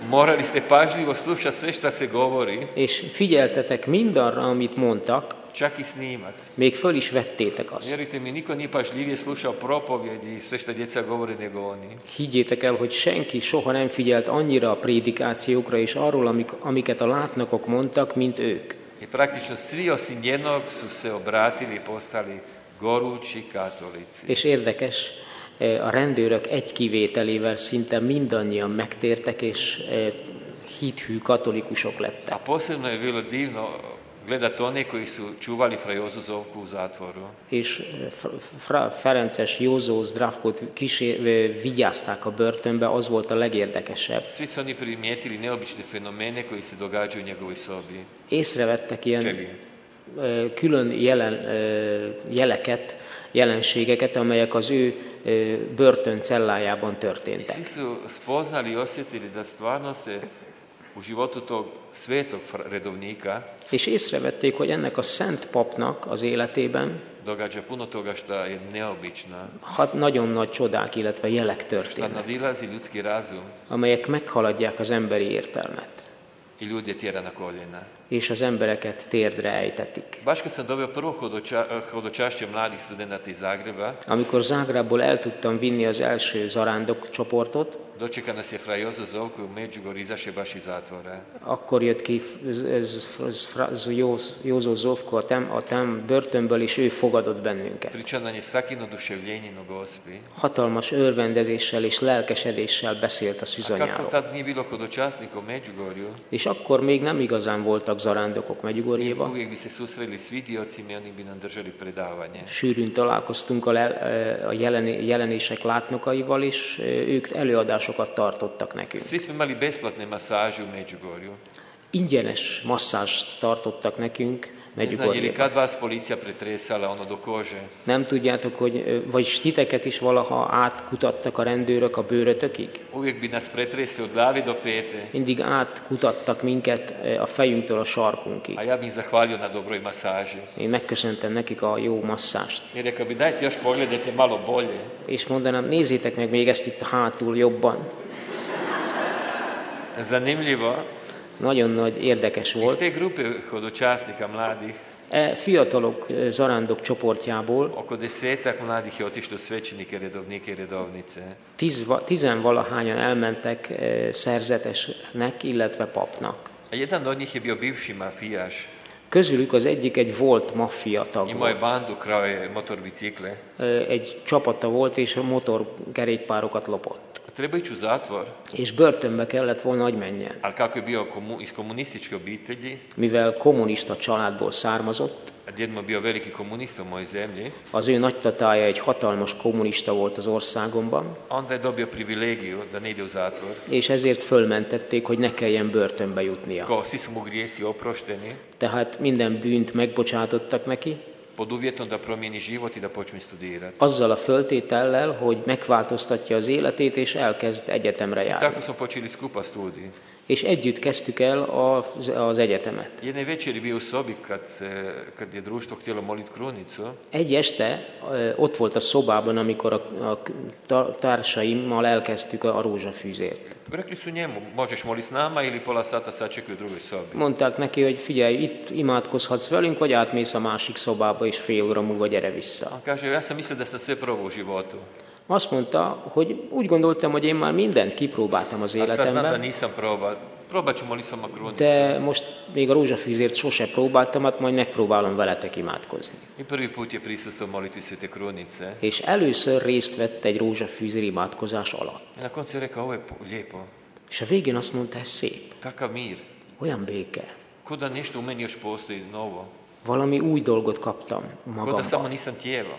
Morali ste pažljivo slušati sve šta se govori, és figyeltetek mindarra, amit mondtak, čak i snimat. még föl is vettétek azt. Vjerujte mi, niko nije pažljivije slušao propovjedi i sve što djeca govore nego oni. Higgyétek el, hogy senki soha nem figyelt annyira a prédikációkra és arról, amik, amiket a látnokok mondtak, mint ők. I praktično svi osim jednog su se obratili i postali gorući katolici. És érdekes, a rendőrök egy kivételével szinte mindannyian megtértek, és hithű katolikusok lettek. A posebno je bilo divno gledati one koji su čuvali fra Jozu Zovku u zatvoru. És Fra Ferences Józó Zdravkot kísér, vigyázták a börtönbe, az volt a legérdekesebb. Svi su oni primijetili neobične fenomene koji se događaju u njegovoj sobi. Észrevettek ilyen Čeli. külön jelen, jeleket, jelenségeket, amelyek az ő börtön cellájában I történtek. svi su spoznali i osjetili da stvarno se u životu tog svetog redovnika És észrevették, hogy ennek a szent papnak az életében događa puno toga što je neobično, hat nagyon nagy csodák, illetve jelek što történnek, nadilazi ljudski razum amelyek meghaladják az emberi értelmet, i ljude tjera na koljena. és az embereket térdre ejtetik. Baš kad sam dobio prvo hodoča, hodočašće mladih studenata iz Zagreba, Amikor Zágrábból el tudtam vinni az első zarándok csoportot, dočeka nas je fra Jozo Zovko u Međugorju, izašao je baš iz zatvora. akkor jött ki Józó Zovko a tem, a tem börtönből, és ő fogadott bennünket. Pričao nam je svakim oduševljenjem o Gospi. Hatalmas örvendezéssel és lelkesedéssel beszélt a Kako szüzanyáról. tad nije bilo hodočasnika u Međugorju, És akkor még nem igazán voltak zarándokok Medjugorjéban. uvijek bi se susreli s vidiocima i oni bi nam držali predavanje. Sűrűn találkoztunk a, lel, a jelen, jelenések látnokaival, és ők előadásokat tartottak nekünk. Svi smo imali besplatne masaže u Međugorju. Ingyenes masszást tartottak nekünk Ne znam, je li Medjugorjében. kad vas policija pretresala ono do kože? Nem tudjátok, hogy vagy titeket is valaha átkutattak a rendőrök a bőrötökig? Uvijek bi nas pretresli od glavi do pete, Mindig átkutattak minket a fejünktől a sarkunkig. a ja bih im zahvalio na dobroj masaži. Én megköszöntem nekik a jó masszást. I rekao bi, dajte još pogledajte malo bolje. És mondanám, nézzétek meg még ezt itt hátul jobban. Zanimljivo, Nagyon nagy érdekes iz volt. te grupe hodočasnika mladih, E fiatalok zarándok csoportjából oko desetak mladih je otišlo svećenike, redovnike i redovnice. tíz, tizenvalahányan elmentek e, szerzetesnek, illetve papnak. A jedan od njih je bio bivši mafijaš. Közülük az egyik egy volt maffia tag Imao je volt. bandu, krao je motor bicikle. E, Egy csapata volt, és motorkerékpárokat lopott. Treba ići u zatvor, És börtönbe kellett volna, hogy menjen. ali kako je bio komu, iz komunističke obitelji, Mivel kommunista családból származott, a djed mu je bio veliki komunista u mojoj zemlji, az ő nagytatája egy hatalmas kommunista volt az országomban, onda je dobio privilegiju da ne ide u zatvor. és ezért fölmentették, hogy ne kelljen börtönbe jutnia. Kao svi su mu grijesi oprošteni, Tehát minden bűnt megbocsátottak neki, pod uvjetom da promijeni život i da počne studirati. azzal a föltétellel, hogy megváltoztatja az életét, és elkezd egyetemre járni. Tako smo počeli skupa studij. És együtt kezdtük el az, az egyetemet. Jedne večeri bio u sobi kad, se, kad je društvo htjelo moliti krunicu. Egy este ö, ott volt a szobában, amikor a, a ta- társaimmal elkezdtük a rózsafűzért. Rekli su njemu, možeš moliti s nama ili pola sata sačekaj u drugoj sobi. Mondták neki, hogy figyelj, itt imádkozhatsz velünk, vagy átmész a másik szobába, és fél óra múlva gyere vissza. On kaže, ja sam mislio da sam sve probao u životu. Azt mondta, hogy úgy gondoltam, hogy én már mindent kipróbáltam az Ali sad znam da életemben, nisam probao. Probat ću moliti samo krunicu. de most még a rózsafűzért sose próbáltam, hát majd megpróbálom veletek imádkozni. I prvi put je prisustvovao molitvi Svete Krunice. És először részt vett egy rózsafűzér imádkozás alatt. I na koncu je rekao, ovo je po- lijepo. És a végén azt mondta, ez szép, Takav mir. olyan béke. Ko da nešto u meni još postoji novo. Valami új dolgot kaptam Ko da samo magamban. nisam tijelo.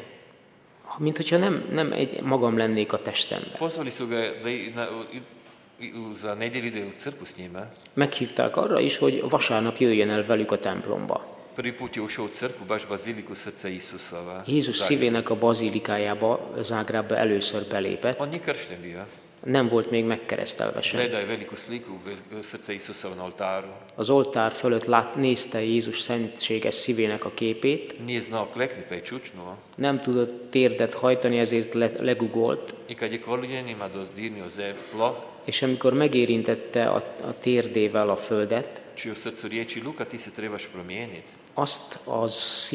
Mint hogyha nem, nem egy magam lennék a testemben. Pozvali su ga da i, na, i, i, u- za nedjelju ide u crkvu s njima. Meghívták arra is, hogy vasárnap jöjjön el velük a templomba. Prvi put je ušao u crkvu, baš baziliku srca Isusova. Jézus Zagreb. szívének a bazilikájába, Zágrábba először belépett. On nije kršten bio. Nem volt még megkeresztelve sem. Gledao je veliku sliku bez- srca Isusova na oltaru. Az oltár fölött lát, nézte Jézus szentséges szívének a képét, Nije znao klekni pa je čučnuo. nem tudott térdet hajtani, ezért le, legugolt, I kad je koljenima dodirnio zem tlo, És amikor megérintette a, a térdével a földet, čuje u srcu riječi Luka, ti se trebaš promijeniti. azt az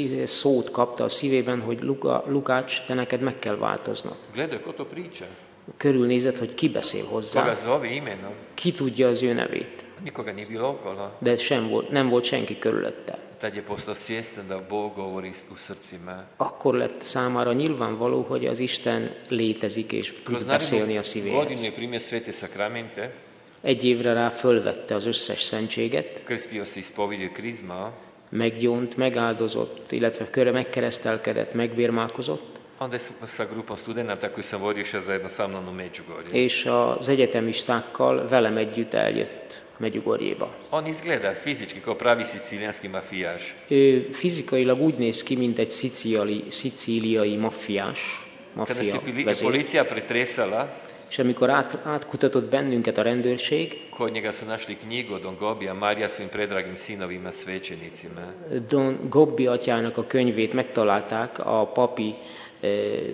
szót kapta a szívében, hogy Luka, Lukács, te neked meg kell változnod. Gledaj, ko to priča? Körülnézett, hogy ki beszél hozzá, Koga zove imenom? ki tudja az ő nevét, Nikoga nije bilo okolo. de sem volt, nem volt senki körülötte. Tad je postao svjestan da Bog govori u srcima. Akkor lett számára nyilvánvaló, hogy az Isten létezik és tud Kroz beszélni a narednu godinu szívéhez. je primio svete sakramente, Egy évre rá fölvette az összes szentséget, krstio se, ispovidio krizma, meggyónt, megáldozott, illetve köre megkeresztelkedett, megbérmálkozott, onda je sa grupom studenata koju sam vodio išao zajedno sa mnom u Međugorje. és az egyetemistákkal velem együtt eljött Medjugorjéba. On izgleda fizički kao pravi sicilijanski mafijaš. Ő fizikailag úgy néz ki, mint egy szicíliai, szicíliai maffiás, Kada maffia se pili- vezér. policija pretresala, És amikor át, átkutatott bennünket a rendőrség, kod njega su našli knjigu od Don Gobija, Marija svojim predragim sinovima, svećenicima. Don Gobbi atyának a könyvét megtalálták, a papi, eh,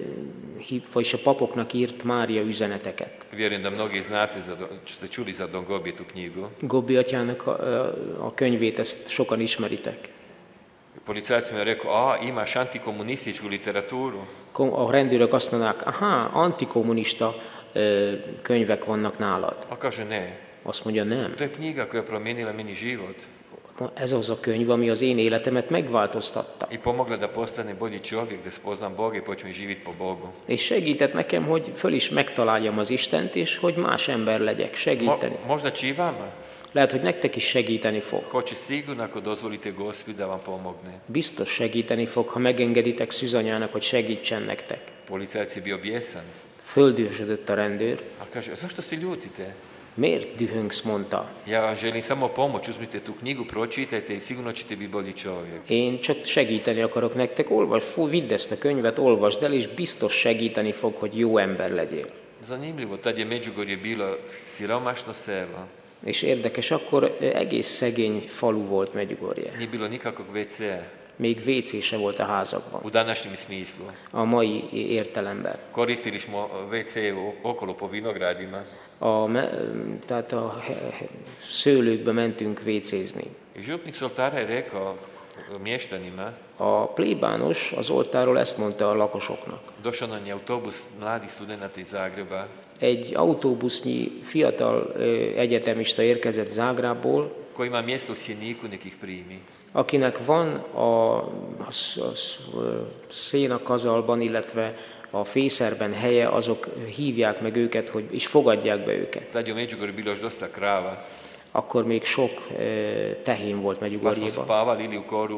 hi- vagyis a papoknak írt Mária üzeneteket. Vjerujem da mnogi znate, za, Don- ste čuli za Don Gobije tu knjigu. Gobbi atyának a, a könyvét, ezt sokan ismeritek. Policajac mi je rekao, a imaš antikomunističku literaturu. Kom- A rendőrök azt mondanák, aha, antikommunista eh, könyvek vannak nálad. A kaže ne, Azt mondja, nem. to je knjiga koja je promijenila meni život Ez az a könyv, ami az én életemet megváltoztatta. i pomogla da postane bolji čovjek, da spoznam Boga i počnem živjeti po Bogu. És segített nekem, hogy föl is megtaláljam az Istent, és hogy más ember legyek, Mo, segíteni. možda će i vama. Lehet, hogy nektek is segíteni fog. Hoće sigurno ako dozvolite Gospodu da vam pomogne. Biztos segíteni fog, ha megengeditek Szűzanyának, hogy segítsen nektek. Policajac je bio bijesan. Földősödött a rendőr. A kaže, zašto se ljutite? Miért dühöngsz, mondta. Ja vam želim samo pomoć, uzmite tu knjigu, pročitajte i sigurno ćete biti bolji čovjek. Én csak segíteni akarok nektek, olvasd, fú, vidd ezt a könyvet, olvasd el, és biztos segíteni fog, hogy jó ember legyél. Zanimljivo, tad je Međugorje bilo siromašno selo. És érdekes, akkor egész szegény falu volt Medjugorje. Nije bilo nikakvog vé cé Még vé cé se volt a házakban, u današnjem smislu. a mai értelemben. Koristili smo vé cé okolo po vinogradima A, me- tehát a he- he- szőlőkbe mentünk vécézni. i župnik Soltara je rekao mještanima, A plébános az oltáról ezt mondta a lakosoknak. došao nam je autobus mladih studenata iz Zagreba, Egy autóbusznyi fiatal ö, egyetemista érkezett Zágrából, koji ima mjesto u Sjeniku, nek ih primi. akinek van a, a, sz- a sz- ö, szénakazalban, illetve a fészerben helye, azok hívják meg őket, hogy, és fogadják be őket. Tad je u Međugorju bilo još dosta krava, Akkor még sok ö, tehén volt pa smo Medjugorjéban. spavali ili u koru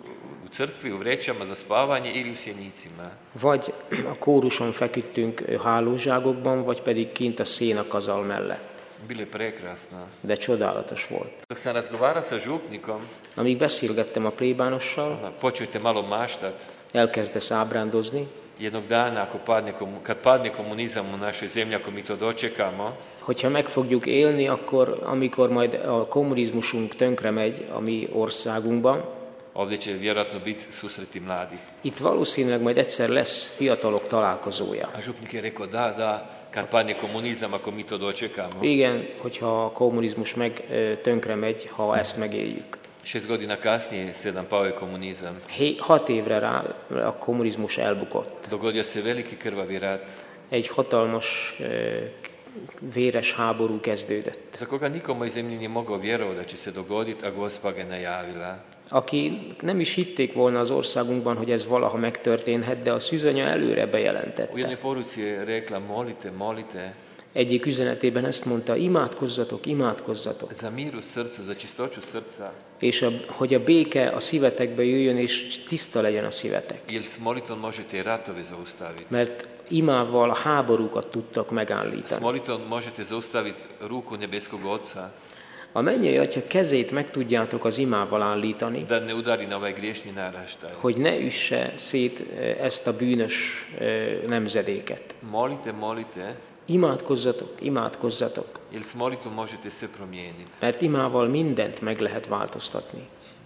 u crkvi, u vrećama za spavanje ili u sjenicima. Vagy a kóruson feküdtünk ö, hálózsákokban, vagy pedig kint a szénakazal mellett. Bilo je prekrasno. De csodálatos volt. Dok sam razgovarao sa župnikom, Amíg beszélgettem a plébánossal, ona, počujte malo maštat. elkezdesz ábrándozni, Jednog dana, ako padne, komu- kad padne komunizam u našoj zemlji, ako mi to dočekamo, hogyha meg fogjuk élni, akkor amikor majd a kommunizmusunk tönkre megy a mi országunkban, ovdje će vjerojatno biti susreti mladih. itt valószínűleg majd egyszer lesz fiatalok találkozója. A župnik je rekao, da, da, kad padne komunizam, ako mi to dočekamo. Igen, hogyha a kommunizmus meg ö, tönkre megy, ha ezt megéljük. Šest godina kasnije, sedam, pao je komunizam. Hé, hat évre rá a kommunizmus elbukott. Dogodio se veliki krvavi rat, Egy hatalmas ö, véres háború kezdődött. za koga niko u mojoj zemlji nije mogao vjerovati da će se dogoditi, a Gospa ga je najavila. Aki nem is hitték volna az országunkban, hogy ez valaha megtörténhet, de a Szűzanya előre U bejelentette. jednoj poruci je rekla, molite, molite, Egyik üzenetében ezt mondta, imádkozzatok, imádkozzatok, za mir u srcu, za čistoću srca, és a, hogy a béke a szívetekbe jöjjön, és tiszta legyen a szívetek. jer s molitvom možete i ratove zaustaviti. Mert imával háborúkat tudtak S megállítani. molitvom možete zaustaviti ruku nebeskog Oca, A mennyei Atya kezét meg tudjátok az imával állítani, da ne udari na ovaj griješni naraštaj. hogy ne üsse szét eh, ezt a bűnös eh, nemzedéket. Molite, molite, Imádkozzatok, imádkozzatok, jer s molitvom možete sve promijeniti. mert imával mindent meg lehet változtatni.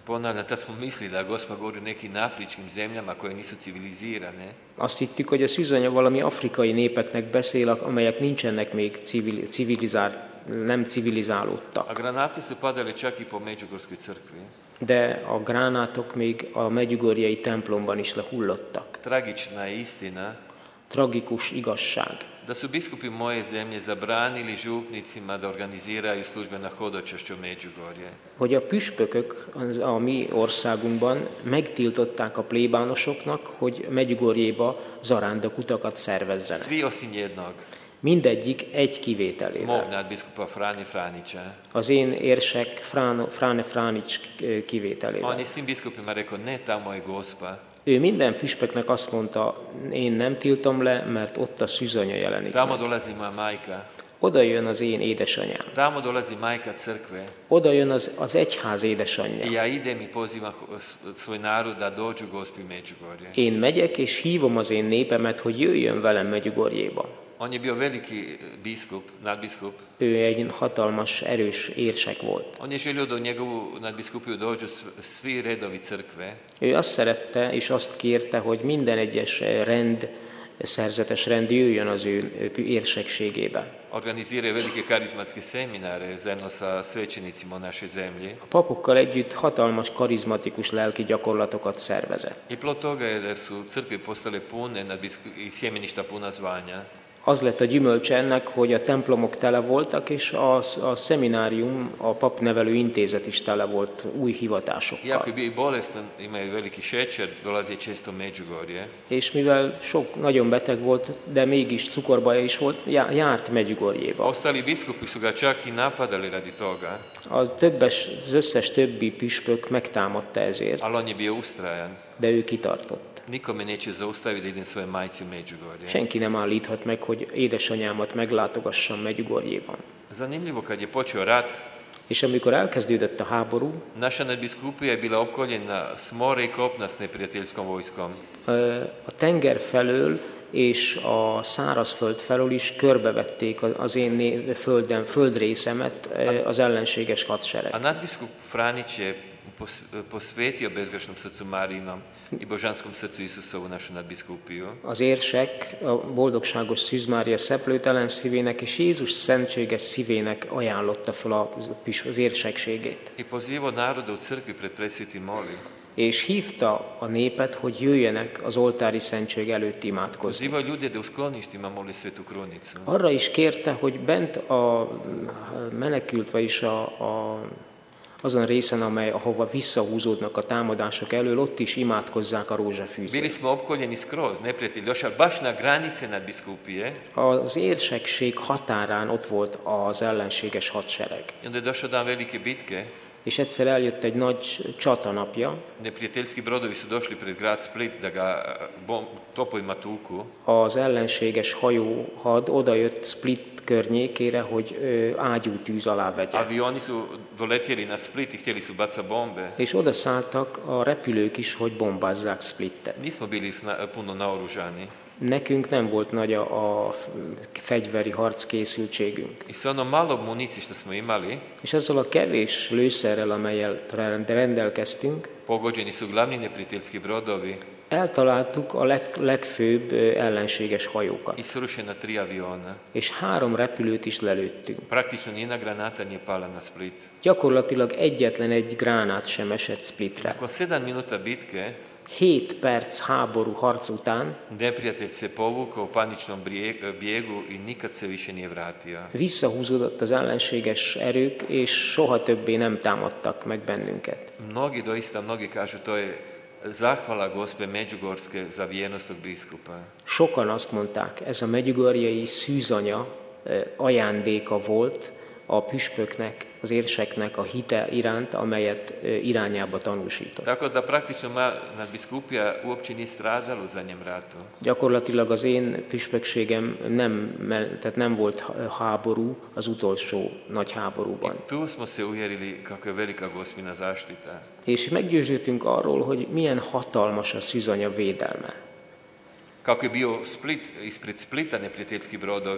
Ponavljam, tad smo mislili da Gospod govori o nekim afričkim zemljama koje nisu civilizirane. Azt hittük, hogy a szűzanya valami afrikai népeknek beszél, amelyek nincsenek még civil, civilizál, nem civilizálódtak. A granate su padale čak i po Međugorskoj crkvi. De a gránátok még a medjugorjei templomban is lehullottak. Tragična je istina Tragikus igazság, da su biskupi moje zemlje zabranili župnicima da organiziraju službena hodočašća u Međugorje. hogy a püspökök az- a mi országunkban megtiltották a plébánosoknak, hogy Medjugorjéba zarándokutakat szervezzenek. Svi osim jednog, Mindegyik egy mog kivételével. nadbiskupa Franje Franića. Az én érsek Frán, Frane Fránics kivételével. On je svim biskupima rekao, ne, tamo je Gospa. Ő minden püspöknek azt mondta, én nem tiltom le, mert ott a szűzanya jelenik Tamo meg. dolazi moja majka. Oda jön az én édesanyám. Tamo dolazi majka crkve. Oda jön az, az egyház édesanyja. I ja idem i pozivam svoj narod da dođu Gospi u Međugorje. Én megyek és hívom az én népemet, hogy jöjjön velem Medjugorjéba. On je bio veliki biskup, nadbiskup. Ő egy hatalmas, erős érsek volt. On je želio da u njegovu nadbiskupiju dođu svi redovi crkve. Ő azt szerette és azt kérte, hogy minden egyes rend, szerzetes rend jöjjön az ő érsekségébe. Organiziraju velike karizmatske seminare zajedno sa svećenicima u našoj zemlji. A papokkal együtt hatalmas, karizmatikus lelki gyakorlatokat szervezett. I plod toga je da su crkve postale pune nadbisku- i sjemeništa puna zvanja. Az lett a gyümölcse ennek, hogy a templomok tele voltak, és a, a szeminárium, a papnevelő intézet is tele volt új Iako hivatásokkal. je bio i bolestan, imaju veliki šećer, dolazi je često u Međugorje. És mivel sok nagyon beteg volt, de mégis cukorbaja is volt, já- járt Medjugorjéba. Ostali biskupi su ga čak i napadali radi toga, A többes, az összes többi püspök megtámadta ezért, ali on je bio ustrajan. de ő kitartott. Nikome neće zaustaviti da idem svoje majci u Međugorje. Senki nem állíthat meg, hogy édesanyámat meglátogassam Medjugorjéban. Zanimljivo, kad je počeo rat, És amikor elkezdődött a háború, naša nadbiskupija je bila opkoljena s mora i kopna s neprijateljskom vojskom. ö, a tenger felől és a szárazföld felől is körbevették a- az én né- földem, földrészemet ö, az ellenséges hadsereg. A nadbiskup Franić je pos- posvetio bezgrešnom srcu Marijinom i božanskom srcu Isusovu našu nadbiskupiju. Az érsek a boldogságos Szűz Mária szeplőtelen szívének és Jézus szentséges szívének ajánlotta fel az, az érsekségét. I pozivao narode u crkvi pred presvetim moli. És hívta a népet, hogy jöjjenek az oltári szentség előtt imádkozni. Pozivao ljude da u skloništima moli svetu krunicu. Arra is kérte, hogy bent a menekült, vagyis a, a, azon a részen, amely, ahova visszahúzódnak a támadások elől, ott is imádkozzák a rózsafűzést. Bili smo opkoljeni skroz, neprijatelj došao baš na granice nadbiskupije. Az érsekség határán ott volt az ellenséges hadsereg. I onda je došao dan velike bitke. És egyszer eljött egy nagy csata napja, Neprijateljski brodovi su došli pred grad Split da ga bom, topovima tuku. az ellenséges hajóhad odajött Split környékére, hogy ö, ágyútűz alá vegye. Avioni su doletjeli na Split i htjeli su baca bombe. És oda szálltak a repülők is, hogy bombázzák Splittet. Nismo bili sna- puno naoružani. Nekünk nem volt nagy a, a fegyveri harckészültségünk. I sa ono malo municije što smo imali, És azzal a kevés lőszerrel, amelyel rendelkeztünk, pogođeni su glavni neprijateljski brodovi eltaláltuk a leg, legfőbb ö, ellenséges hajókat. i srušena tri aviona. És három repülőt is lelőttünk. Praktično nijedna granata nije pala na Split. Gyakorlatilag egyetlen egy gránát sem esett Splitre. Nakon sedam minuta bitke, Hét perc háború harc után neprijatelj se povukao u paničnom brije- bijegu i nikad se više nije vratio. visszahúzódott az ellenséges erők, és soha többé nem támadtak meg bennünket. Mnogi, doista mnogi kažu, to je zahvala Gospe Međugorske za vjernost tog biskupa. Sokan azt mondták, ez a medjugorjei szűzanya ö, ajándéka volt a püspöknek, az érseknek a hite iránt, amelyet ö, irányába tanúsított. Tako da praktično moja nadbiskupija uopće nije stradala u zadnjem ratu. Gyakorlatilag az én püspökségem nem, mel- tehát nem volt háború az utolsó nagy háborúban. Tu smo se uvjerili kako je velika Gospina zaštita. És meggyőződtünk arról, hogy milyen hatalmas a szűzanya védelme. Kako je bio Split, ispred Splita neprijateljski brodovi,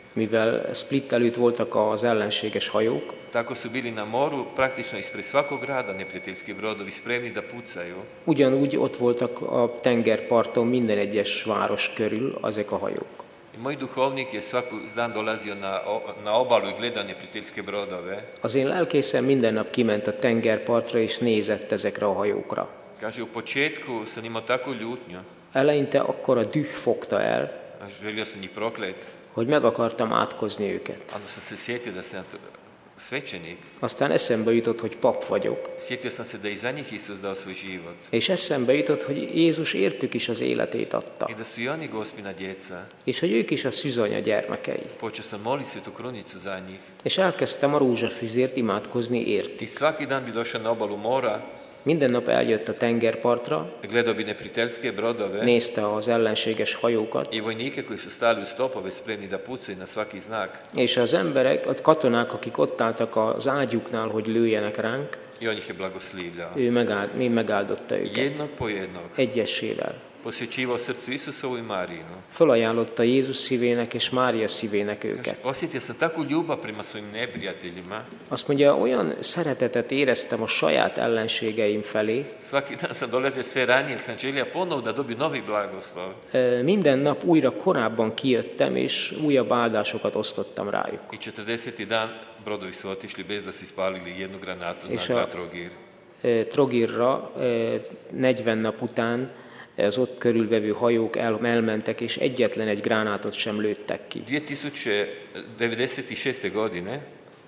Mivel Split előtt voltak az ellenséges hajók, tako su bili na moru, praktično ispred svakog grada neprijateljski brodovi spremni da pucaju. ugyanúgy ott voltak a tengerparton minden egyes város körül ezek a hajók. I moj duhovnik je svaki dan dolazio na, na obalu i gledao neprijateljske brodove. Az én lelkészem minden nap kiment a tengerpartra és nézett ezekre a hajókra. Kaže, u početku sam imao takvu ljutnju, Eleinte akkor a düh fogta el, a želio sam njih proklet. hogy meg akartam átkozni őket. Onda sam se sjetio da sam ja svećenik. Aztán eszembe jutott, hogy pap vagyok. Sjetio sam se da i za njih Isus dao svoj život. És eszembe jutott, hogy Jézus értük is az életét adta. I da su i oni Gospina djeca. És hogy ők is a szűzonya gyermekei. Počeo sam moliti Svetu Krunicu za njih. És elkezdtem a rózsafüzért imádkozni értük. I svaki dan bi došao na obalu mora, Minden nap eljött a tengerpartra, gledao bi neprijateljske brodove nézte az ellenséges hajókat, i vojnike koji su stali u stopove spremni da pucaju na svaki znak. és az emberek, a katonák, akik ott álltak az ágyuknál, hogy lőjenek ránk, I on ih je blagoslivljao. ő megáld, mi megáldotta őket. Jednog po jednog. Egyesével. Posvećivao srcu Isusovu i Marijinu. Fölajánlotta Jézus szívének és Mária szívének őket. Osjetio sam takvu ljubav prema svojim neprijateljima. Azt mondja, olyan szeretetet éreztem a saját ellenségeim felé. Svaki dan sam dolazio sve ranije, jer sam želio ponovo da dobi novi blagoslov. Minden nap újra korábban kijöttem, és újabb áldásokat osztottam rájuk. I četrdeseti dan brodovi su otišli bez da su ispalili jednu granatu És na a- grad Trogir. Trogirra negyven nap után az ott körülvevő hajók el, elmentek, és egyetlen egy gránátot sem lőttek ki. dvije tisuće devedeset šeste godine,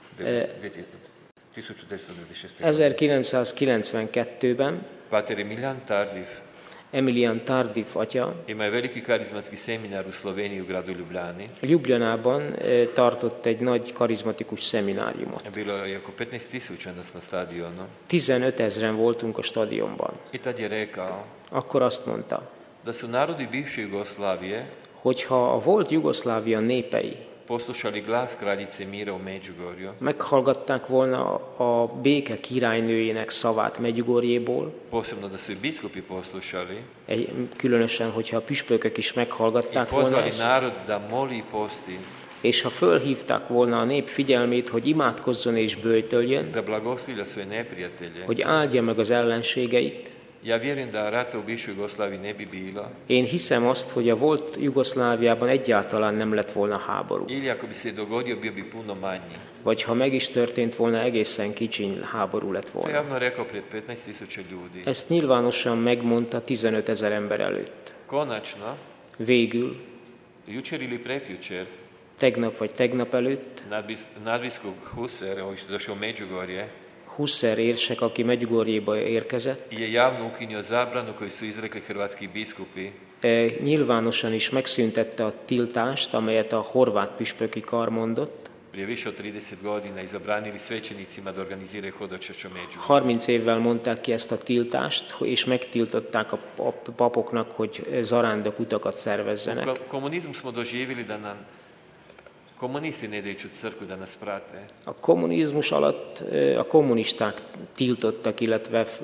tisuću devetsto devedeset šeste. ezerkilencszázkilencvenkettőben Pater Emilian Tardif Emilian Tardif atya ima je veliki karizmatski seminar u Sloveniji u gradu Ljubljani. Ljubljanában eh, tartott egy nagy karizmatikus szemináriumot. Bilo je oko petnaest tisuća nas na stadionu. tizenöt ezren voltunk a stadionban. I tad je rekao Akkor azt mondta, da su narodi bivše Jugoslavije hogyha a volt Jugoszlávia népei poslušali glas kraljice mira u Međugorju, meghallgatták volna a béke királynőjének szavát Medjugorjéból, posebno da su i biskupi poslušali, egy, különösen, hogyha a püspökök is i meghallgatták volna pozvali ezt, narod da moli i posti, és ha fölhívták volna a nép figyelmét, hogy imádkozzon és böjtöljön, da blagoslivlja svoje neprijatelje. hogy áldja meg az ellenségeit, Ja vjerujem da rata u bivšoj Jugoslaviji ne bi bila, én hiszem azt, hogy a volt Jugoszláviában egyáltalán nem lett volna háború. ili ako bi se dogodio, bio bi puno manji. Vagy ha meg is történt volna, egészen kicsiny háború lett To je volna. javno rekao pred petnaest tisuća ljudi. Ezt nyilvánosan megmondta tizenöt ezer ember előtt. Konačno, Végül, jučer ili prekjučer, tegnap vagy tegnap előtt, nadbis- nadbiskup Huser, ovaj što je došao u Međugorje, Husser érsek, aki Medjugorjéba érkezett, je javno ukinio zabranu koju su izrekli hrvatski biskupi e, nyilvánosan is megszüntette a tiltást, amelyet a horvát püspöki kar mondott. prije više od trideset godina i zabranili svećenicima da organiziraju hodočašće u Međugorju. harminc évvel mondták ki ezt a tiltást, és megtiltották a pap- papoknak, hogy zarándok utakat szervezzenek. U komunizmu smo doživjeli da nam komunisti ne idu u crkvu da nas prate. A kommunizmus alatt e, a kommunisták tiltottak, illetve e,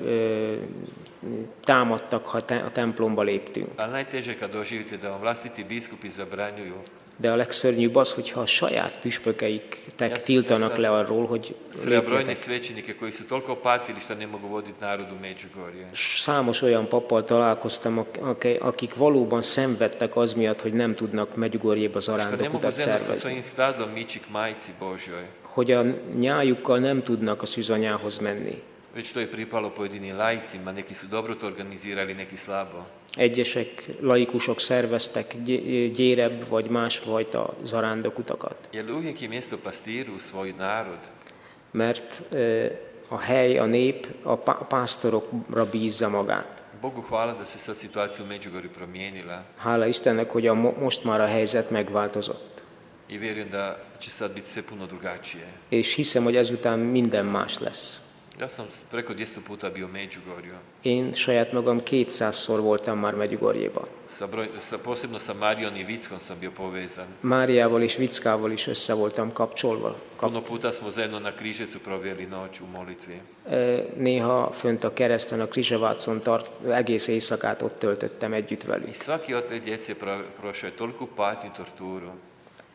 támadtak, ha te- a templomba léptünk. Ali najteže je kad doživite da vam vlastiti biskupi zabranjuju. De a legszörnyűbb az, hogyha a saját püspökeiktek Jasne, tiltanak jasne. le arról, hogy Sreo brojne lépjetek. svećenike koji su toliko patili što ne mogu voditi narod u Međugorje. Számos olyan pappal találkoztam, ak- akik valóban szenvedtek az miatt, hogy nem tudnak Medjugorjéba Što ne zarándokutat mogu zajedno sa szervezni. svojim stadom ići k majici Božjoj. Hogy a nyájukkal nem tudnak a szűzanyához menni. Već to je pripalo pojedinim laicima, neki su dobro to organizirali, neki slabo. Egyesek, laikusok szerveztek gy- gyérebb vagy másfajta zarándokutakat. Jer uvijek je mjesto pastiru u svoj narod. Mert e, a hely, a nép a pá- pásztorokra bízza magát. Bogu hvala da se sad situacija u Međugorju promijenila Hála Istennek, hogy a mo- most már a helyzet megváltozott. i vjerujem da će sad biti sve puno drugačije. És hiszem, hogy ezután minden más lesz. Ja sam preko dvjesto puta bio u Međugorju, Én saját magam kétszázszor voltam már Medjugorjéba. sa broj, sa, posebno sa Marijom i Vickom sam bio povezan. Máriával és Vickával is össze voltam kapcsolva. Kap- Puno puta smo zajedno na Križecu proveli noć u molitvi. E, Néha fönt a kereszten, a Križevácon tart, egész éjszakát ott töltöttem együtt I velük. svaki od te djece pro, prošao je toliku patnju i torturu.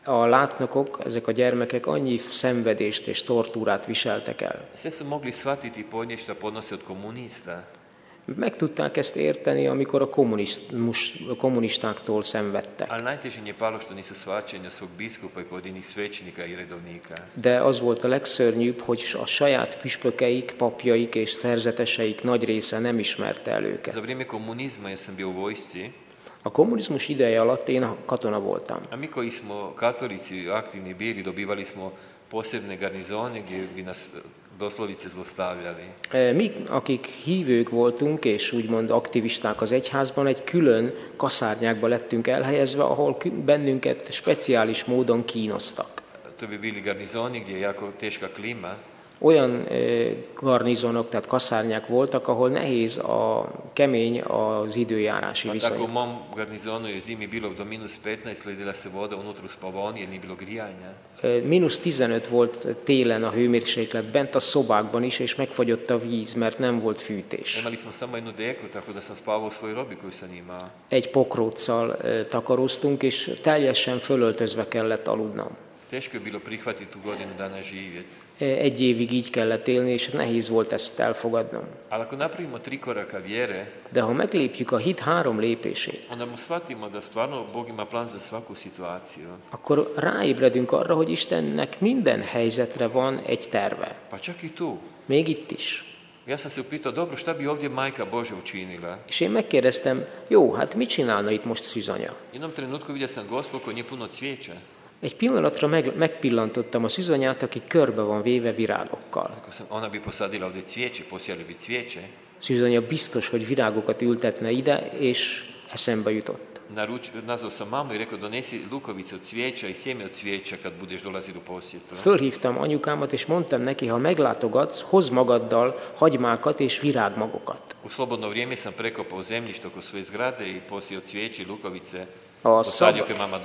A látnokok, ezek a gyermekek annyi szenvedést és tortúrát viseltek el. Sve su mogli shvatiti i podnijeti što podnose od komunista. Meg tudták ezt érteni, amikor a kommunizmus, a kommunistáktól szenvedtek. Ali najteže im je palo što nisu shvaćeni od svog biskupa i pojedinih svećenika i redovnika. De az volt a legszörnyűbb, hogy a saját püspökeik, papjaik és szerzeteseik nagy része nem ismerte el őket. Za vrijeme komunizma ja sam bio u vojsci. A kommunizmus ideje alatt én katona voltam. A mi koji smo katolici aktivni bili, dobivali smo posebne garnizone gdje bi nas doslovice zlostavljali. Mi, akik hívők voltunk, és úgymond aktivisták az egyházban, egy külön kaszárnyákba lettünk elhelyezve, ahol bennünket speciális módon kínoztak. To bi bili garnizoni gdje je jako teška klima. Olyan garnizonok, tehát kaszárnyák voltak, ahol nehéz a kemény az időjárási viszony. Tako u mom garnizonu je zimi bilo do minus petnaest, ledila se voda unutra u spavoni jer nije bilo grijanja. mínusz tizenöt volt télen a hőmérséklet bent a szobákban is, és megfagyott a víz, mert nem volt fűtés. Imali smo samo jednu deku, tako da sam spavao u svojoj robi koju sam imao. Egy pokróccal takaróztunk, és teljesen fölöltözve kellett aludnom. Teško je bilo prihvatiti tu godinu dana živjeti. Egy évig így kellett élni, és nehéz volt ezt elfogadnom. Ali ako napravimo tri koraka vjere, de ha meglépjük a hit három lépését, onda mu shvatimo da stvarno Bog ima plan za svaku situaciju. akkor ráébredünk arra, hogy Istennek minden helyzetre van egy terve. Pa čak i tu. Még itt is. Ja sam se upitao, dobro, šta bi ovdje Majka Božja učinila? És én megkérdeztem, jó, hát mit csinálna itt most Szűzanya? Jednom trenutku vidio sam Gospod koji nije puno cvijeća. Egy pillanatra meg, megpillantottam a Szűzanyát, aki körbe van véve virágokkal. Ona bi posadila ovdje cvijeće, posijali bi cvijeće. Szűzanya biztos, hogy virágokat ültetne ide, és eszembe jutott. Naruč, nazvao sam mamu i rekao, donesi lukovice od cvijeća i sjeme od cvijeća kad budeš dolazil u posjetu. Fölhívtam anyukámat, és mondtam neki, ha meglátogatsz, hozz magaddal hagymákat és virágmagokat. U slobodno vrijeme sam prekopao zemljište oko svoje zgrade i posijao cvijeće i lukovice. A, szab...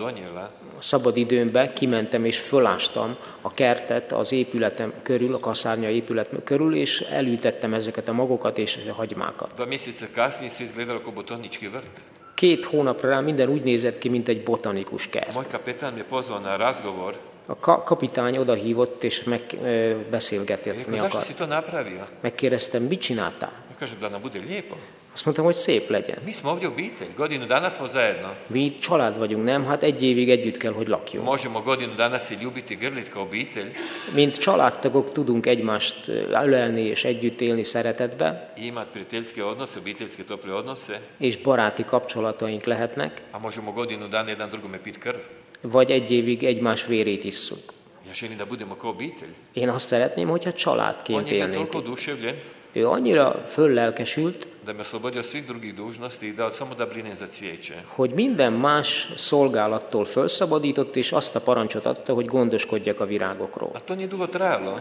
a szabad időmben kimentem és fölástam a kertet az épületem körül, a kaszárnya épület körül, és elültettem ezeket a magokat és a hagymákat. Dva mjeseca kasnije sve izgledalo kao botanički vrt. Két hónapra rá minden úgy nézett ki, mint egy botanikus kert. Moj kapetan me pozvao na razgovor. A ka- kapitány odahívott és megbeszélgetni akart. Zašto si to napravio? Megkérdeztem, mit csináltál? Ja kažem da nam bude lijepo. Azt mondtam, hogy szép legyen. Mi smo ovdje obitelj, godinu dana smo zajedno. Mi család vagyunk, nem? Hát egy évig együtt kell, hogy lakjunk. Možemo godinu dana se ljubiti, grlit kao obitelj. Mint családtagok tudunk egymást ölelni és együtt élni szeretetbe. Imat prijateljske odnose, obiteljske tople odnose. És baráti kapcsolataink lehetnek. A možemo godinu dana jedan drugome pit krv. Vagy egy évig egymás vérét isszuk. Ja želim da budemo kao obitelj. Én azt szeretném, hogyha családként élnénk. On je toliko oduševljen. Ő annyira föllelkesült, da me oslobodio svih drugih dužnosti i dao samo da brinem za cvijeće. Hogy minden más szolgálattól felszabadított, és azt a parancsot adta, hogy gondoskodjak a virágokról. A to nije dugo trajalo.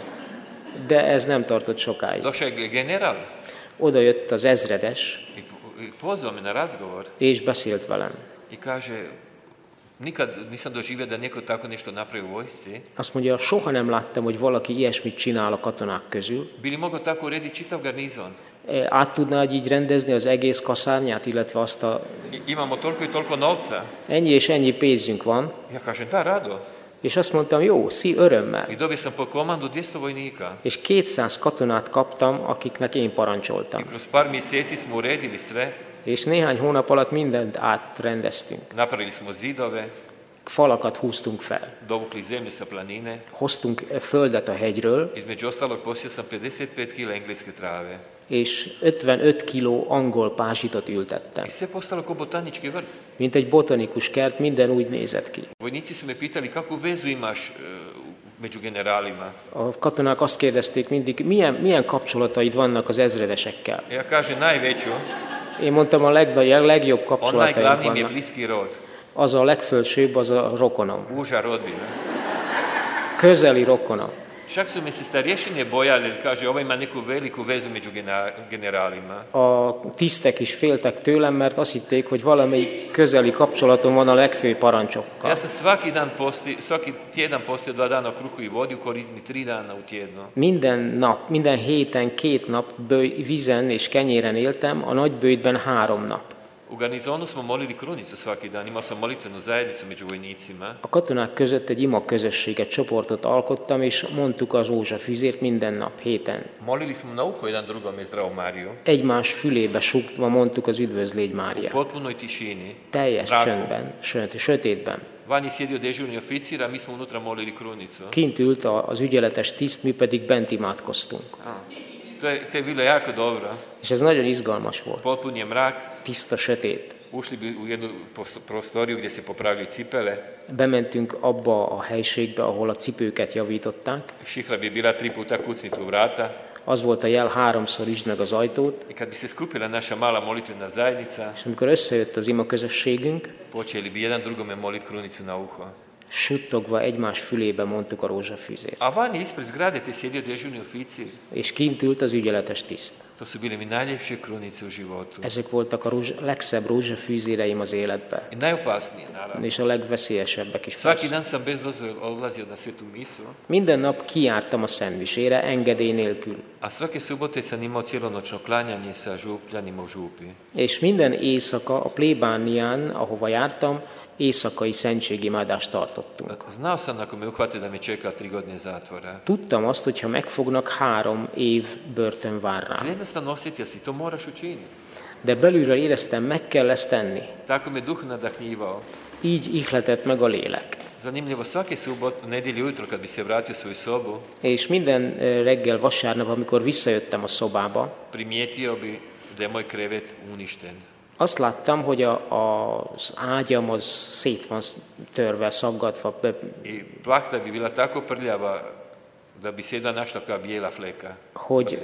De ez nem tartott sokáig. Došao je general. Oda jött az ezredes. I pozvao me na razgovor. És beszélt velem. I kaže, nikad nisam doživio da neko tako nešto napravi u vojsci. Azt mondja, soha nem láttam, hogy valaki ilyesmit csinál a katonák közül. Bili mogao tako urediti čitav garnizon. Át tudnád így rendezni az egész kaszárnyát, illetve azt a... Imamo toliko i toliko novca. Ennyi és ennyi pénzünk van. Ja kažem, da, rado. És azt mondtam, jó, szí, örömmel. I dobio sam po komandu dvjesto vojnika. És kétszáz katonát kaptam, akiknek én parancsoltam. I kroz par mjeseci smo uredili sve. És néhány hónap alatt mindent átrendeztünk. Napravili smo zidove. Falakat húztunk fel. Dovukli zemlju sa planine. Hoztunk földet a hegyről. Između ostalog posijao sam pedeset pet kila engleske trave. És ötvenöt kiló angol pázsitot ültettem. I sve postalo kao botanički vrt. Mint egy botanikus kert, minden úgy nézett ki. Vojnici su me pitali kakvu vezu imaš uh, među generálima. A katonák azt kérdezték mindig, milyen, milyen kapcsolataid vannak az ezredesekkel. Ja kažem najveću. Én mondtam, a legnagy, legjobb kapcsolataim vannak. Najglavniji mi je bliski rod. Az a legfelsőbb, az a rokonom. Uža rodbina. Közeli rokonom. Čak su mi se starješine bojali, kaže, ovaj ima neku veliku vezu među generálima. A tisztek is féltek tőlem, mert azt hitték, hogy valami közeli kapcsolatom van a legfőbb parancsokkal. Ja sam svaki dan posti, svaki tjedan postio dva dana kruhu i vodi, u korizmi tri dana u tjednu. Minden nap, minden héten két nap bőj, vízen és kenyéren éltem, a nagybőjtben három nap. U garnizonu smo molili krunicu svaki dan, imao sam molitvenu zajednicu među vojnicima. A katonák között egy ima közösséget, csoportot alkottam, és mondtuk az rózsafüzért minden nap, héten. Molili smo na uho jedan drugome Zdravo Mariju. Egymás fülébe sukva mondtuk az Üdvözlégy U Máriát. potpunoj tišini. Teljes Mraku. csöndben, söt, sötétben. Van je sjedio dežurni oficir, a mi smo unutra molili krunicu. Kint ült az ügyeletes tiszt, mi pedig bent imádkoztunk. To je, to je bilo jako dobro. És ez nagyon izgalmas volt. Potpun je mrak. Tiszta, sötét. Ušli bi u jednu post- prostoriju gdje se popravljaju cipele. Bementünk abba a helységbe, ahol a cipőket javították. Šifra bi bila tri puta kucniti u vrata. Az volt a jel, háromszor üsd meg az ajtót. I kad bi se skupila naša mala molitvena zajednica, És amikor összejött az ima közösségünk, počeli bi jedan drugome molit krunicu na uho. suttogva egymás fülébe mondtuk a rózsafűzért. A van je ispred zgrade te sjedio dežurni oficir. És kint ült az ügyeletes tiszt. To su bile mi najljepše krunice u životu. Ezek voltak a rózsa, legszebb rózsafűzéreim az életben. I najopasnije, naravno. És a legveszélyesebbek is Svaki persze. dan sam bez dozvole odlazio na svetu misu, Minden nap kijártam a szentmisére, engedély nélkül. a svake subote sam imao cijelonočno klanjanje sa župljanima u župi. És minden éjszaka a plébánián, ahova jártam, éjszakai szentségimádást tartottunk. Znao sam ako me uhvate da me čeka tri godine zatvora. Tudtam azt, hogy ha megfognak, három év börtön vár Ali rám. jednostavno osjetio si, to moraš učiniti. De belülről éreztem, meg kell ezt tenni. Tako me duh nadahnjivao. Így ihletett meg a lélek. Zanimljivo, svaki subot, nedjelju ujutro kad bi se vratio u svoju sobu, És minden eh, reggel, vasárnap, amikor visszajöttem a szobába, primijetio bi da je moj krevet uništen. azt láttam, hogy a, az ágyam az szét van törve, szaggatva. Be, I plahta bi bila tako prljava da bi se jedna našla kao bijela fleka. hogy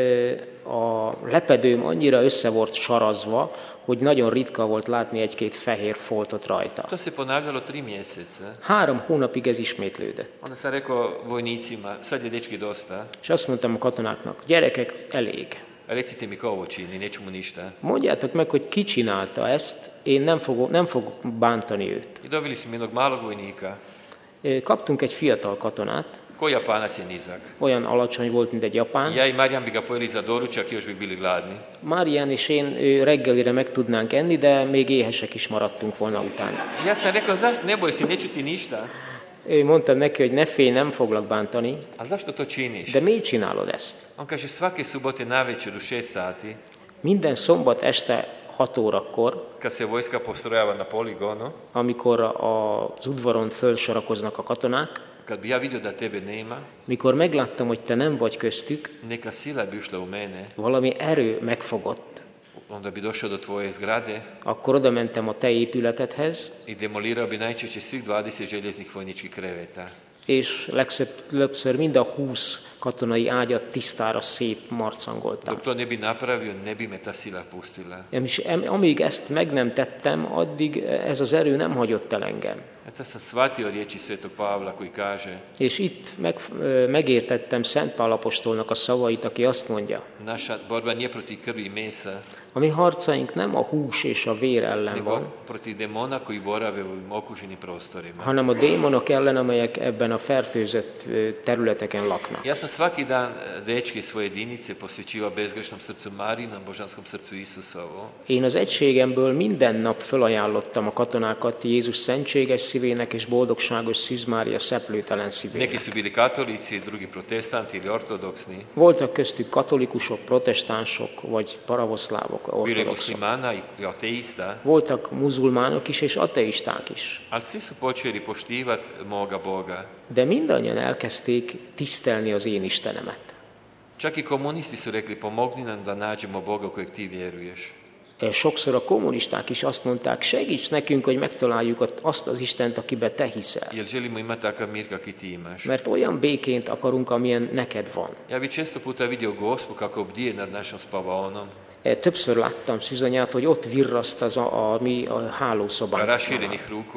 eh, a lepedőm annyira össze volt sarazva, hogy nagyon ritka volt látni egy-két fehér foltot rajta. To se ponavljalo tri mjeseca. Három hónapig ez ismétlődött. Onda sam rekao vojnicima, sad je dečki dosta, És azt mondtam a katonáknak, gyerekek, elég. recite mi ko ovo čini, neću mu ništa. Mondjátok meg, hogy ki csinálta ezt, én nem fogok, nem fogok bántani őt. I dobili smo jednog malog vojnika, Kaptunk egy fiatal katonát, ko Japanac je nizak. olyan alacsony volt, mint egy japán. Ja i Marijan bi ga pojeli za doručak i još bi bili gladni. Márián és én ő, reggelire meg tudnánk enni, de még éhesek is maradtunk volna utána. Ja sam rekao, zašto, ne boj si, neću ti ništa. Én mondtam neki, hogy ne félj, nem foglak bántani, A zašto to činiš? de miért csinálod ezt? On kaže, svake subote navečer u šest sati, Minden szombat este hat órakor, kad se vojska postrojava na poligonu, amikor az udvaron fölsorakoznak a katonák, kad bi ja vidio da tebe nema, mikor megláttam, hogy te nem vagy köztük, neka sila bi ušla u mene, valami erő megfogott. onda bi došao do tvoje zgrade Akkor oda mentem a te épületedhez, i demolirao bi najčešće svih dvadeset željeznih vojničkih kreveta. és legtöbbször mind a húsz katonai ágyat tisztára szétmarcangoltam. Dok to ne bi napravio, ne bi me ta sila pustila. És em- amíg ezt meg nem tettem, addig ez az erő nem hagyott el engem. Eto sam shvatio riječi Svetog Pavla koji kaže, És itt meg, ö, megértettem Szent Pál apostolnak a szavait, aki azt mondja, naša borba nije protiv krvi i mesa, a mi harcaink nem a hús és a vér ellen nego van, protiv demona koji borave u ovim okuženim prostorima. hanem a démonok ellen, amelyek ebben a fertőzött ö, területeken laknak. Ja sam svaki dan e, dečke svoje jedinice posvećivao bezgrešnom srcu Marijinom, božanskom srcu Isusovu. Én az egységemből minden nap fölajánlottam a katonákat Jézus szentséges szívének és boldogságos Szűz Mária szeplőtelen Neki szívének. su bili katolici, drugi protestanti ili ortodoksni. Voltak köztük katolikusok, protestánsok vagy pravoszlávok, Bilo je ortodoxok. muslimana i ateista, Voltak muzulmánok is és ateisták is. ali svi su počeli poštivati moga Boga. De mindannyian elkezdték tisztelni az én Istenemet. Čak i komunisti su rekli, pomogni nam da nađemo Boga u kojeg ti vjeruješ. Sokszor a kommunisták is azt mondták, segíts nekünk, hogy megtaláljuk azt az Istent, akibe te hiszel. Jer želimo imati takav mir kakvi ti imaš. Mert olyan béként akarunk, amilyen neked van. Ja bi često puta vidio Gospu kako bdije nad našom spavaonom. Többször láttam Szűzanyát, hogy ott virraszt az a, a mi a hálószobánk. Raširenih ruku.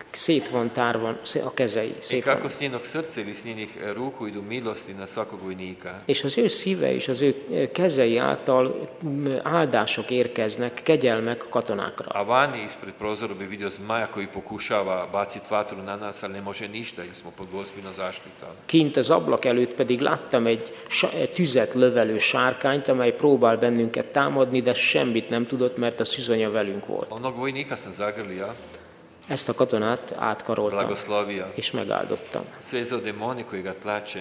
szét van tárva a kezei. I Szét van. kako s njenog srca ili s njenih ruku idu milosti na svakog vojnika. És az ő szíve és az ő kezei által áldások érkeznek, kegyelmek a katonákra. A vani ispred prozora bi vidio zmaja koji pokušava baciti vatru na nas, ali ne može ništa jer smo pod Gospinom zaštitom. Kint az ablak előtt pedig láttam egy tüzet lövelő sárkányt, amely próbál bennünket támadni, de semmit nem tudott, mert a szüzonya velünk volt. Onog vojnika sam zagrlio, Ezt a katonát átkaroltam, blagoslovio, és megáldottam. svezao demoni koji ga tlače.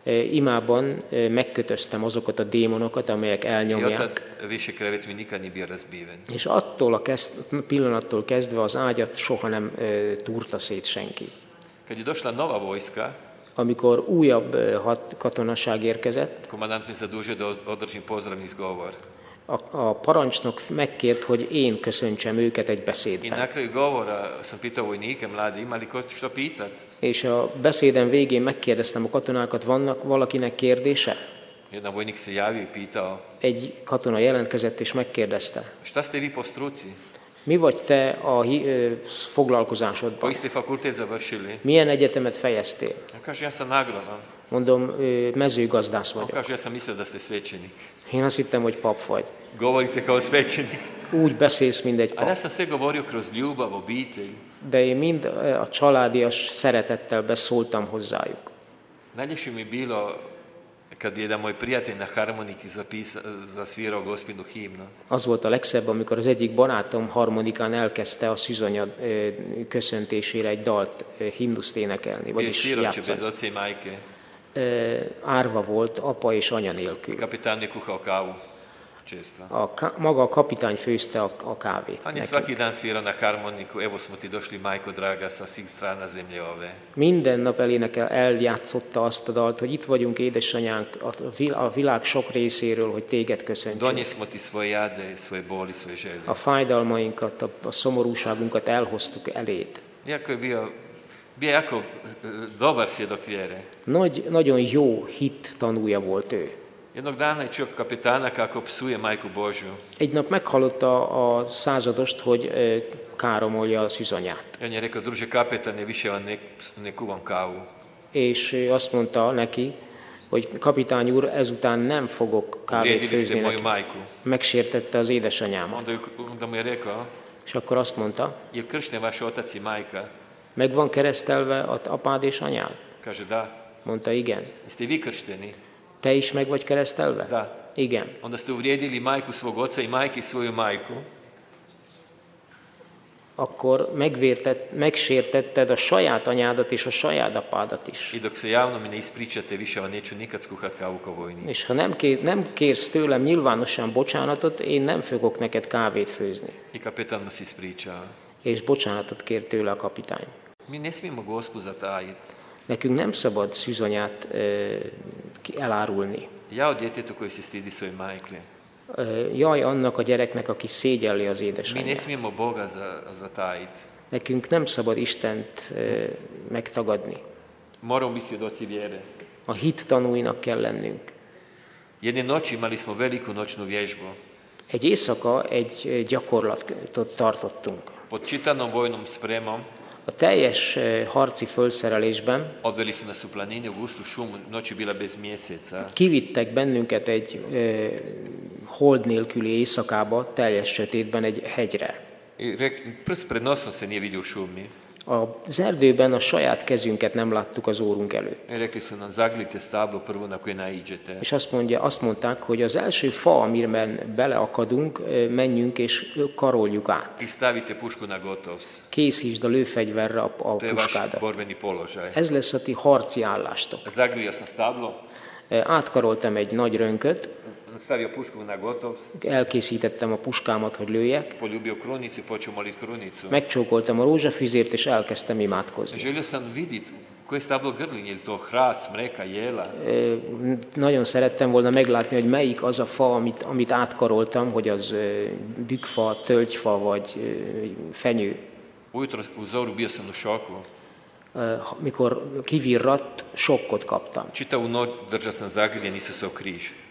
Imában megkötöztem azokat a démonokat, amelyek I otad elnyomják, više krevet mi nikad nije bio razbiven. és attól a kezd, pillanattól kezdve az ágyat soha nem e, túrta szét senki. Kad je došla nova vojska, Amikor újabb e, hat katonaság érkezett, komandant me zadužio da održim pozdravni izgovor. a, a parancsnok megkért, hogy én köszöntsem őket egy I beszédben. na kraju govora sam pitao vojnike mlade, ima li ko što pitat? És a beszédem végén megkérdeztem a katonákat, vannak valakinek kérdése? Jedan vojnik se javio i pitao, Egy katona jelentkezett és megkérdezte, šta ste vi po struci? mi vagy te a hi- ö, foglalkozásodban? Koji ste fakultet završili? Milyen egyetemet fejeztél? On kaže, ja sam agronom. Mondom, ö, mezőgazdász On vagyok. kaže, ja sam mislio da ste svećenik. Én azt hittem, hogy pap vagy. Govorite kao svećenik. Úgy beszélsz, mint egy A ja pap. sam sve govorio kroz ljubav, obitelj. De én mind a családias szeretettel beszóltam hozzájuk. Najljepše mi bilo kad bi jedan moj prijatelj na harmoniki zapisa, zasvirao Gospinu himnu. Az volt a legszebb, amikor az egyik barátom harmonikán elkezdte a szüzonya ö, köszöntésére egy dalt, ö, himnuszt énekelni, Bio je vagyis siroče bez játszani. oca i majke. Ö, Árva volt, apa és anya nélkül. Kapitan je kuhao kavu često. A, ka- maga a kapitány főzte a, a kávét On je nekünk. svaki dan svirao na harmoniku, evo smo ti došli majko draga sa svih strana zemlje ove. Minden nap elénekel, eljátszotta azt a dalt, hogy itt vagyunk, édesanyánk, a vil- a világ sok részéről, hogy téged köszöntsünk. Donijesmo ti svoje jade, svoje boli, svoje želje. A fájdalmainkat, a, a szomorúságunkat elhoztuk eléd. Iako je bio, bio jako e, dobar svjedok vjere. Nagy, nagyon jó hit tanúja volt ő. Jednog dana je čuo kapitana kako psuje majku Božju. Egy nap meghallotta a századost, hogy ö, káromolja a szüzanyát. I on je rekao, druže kapetane, više vam ne, ne kuvam kavu. És ő azt mondta neki, hogy kapitány úr, ezután nem fogok kávét Uvrijedili ste főzni moju neki. majku. Megsértette az édesanyámat. Onda, ju- onda mu je rekao, És akkor azt mondta, je li kršten vaš otac i majka? meg van keresztelve az apád és anyád? Kaže, da. Mondta, igen. Jeste vi kršteni? Te is meg vagy keresztelve? Da. Igen. Onda ste uvrijedili majku svog oca i majke svoju majku. Akkor megvértett, megsértetted a saját anyádat és a saját apádat is. I dok se javno mi ne ispričate, više vam neću nikad skuhat kavu kao vojnik. És ha nem, kér, nem kérsz tőlem nyilvánosan bocsánatot, én nem fogok neked kávét főzni. I kapetan mu se ispričao. És bocsánatot kér tőle a kapitány. Mi ne smijemo Gospu zatajiti. Nekünk nem szabad szüzonyát ö, ki- elárulni. Ja o djetetu koji se stidi svoje majke. Ö, Jaj annak a gyereknek, aki szégyelli az Mi ne édesanyját. smijemo Boga za, zatajiti. Nekünk nem szabad Istent ö, megtagadni. Moramo biti svjedoci vjere. A hit tanúinak kell lennünk. Jedne noći imali smo veliku noćnu vježbu. Egy éjszaka egy gyakorlatot tartottunk. Pod čitanom vojnom spremom A teljes ö, harci fölszerelésben odveli su nas u planini u gustu šumu, noć je bila bez mjeseca. kivittek bennünket egy ö, hold nélküli éjszakába, teljes sötétben egy hegyre. I rek, prst pred nosom se nije vidio u šumi. Az erdőben a saját kezünket nem láttuk az órunk előtt. I rekli su nam, zaglite stablo prvo na koje naiđete. És azt, mondja, azt mondták, hogy az első fa, amiben beleakadunk, ö, menjünk és karoljuk át. I stavite pušku na gotovs. Készítsd a lőfegyverre a, a To je vaš puskádat. borbeni položaj. Ez lesz a ti harci állástok. Zaglio sam stablo, Átkaroltam egy nagy rönköt, stavio pušku na gotovs, elkészítettem a puskámat, hogy lőjek, poljubio krunicu i počeo molit krunicu. megcsókoltam a rózsafüzért, és elkezdtem imádkozni. Želio sam vidjeti koje je stablo grlinje, je li to hrast, smreka, jela. Ö, Nagyon szerettem volna meglátni, hogy melyik az a fa, amit, amit átkaroltam, hogy az ö, bükkfa, tölgyfa vagy ö, fenyő. Ujutro u zoru bio sam u šoku. Ö, Mikor kivirratt, sokkot kaptam. Čitavu noć držao sam zagriljen Isusov križ.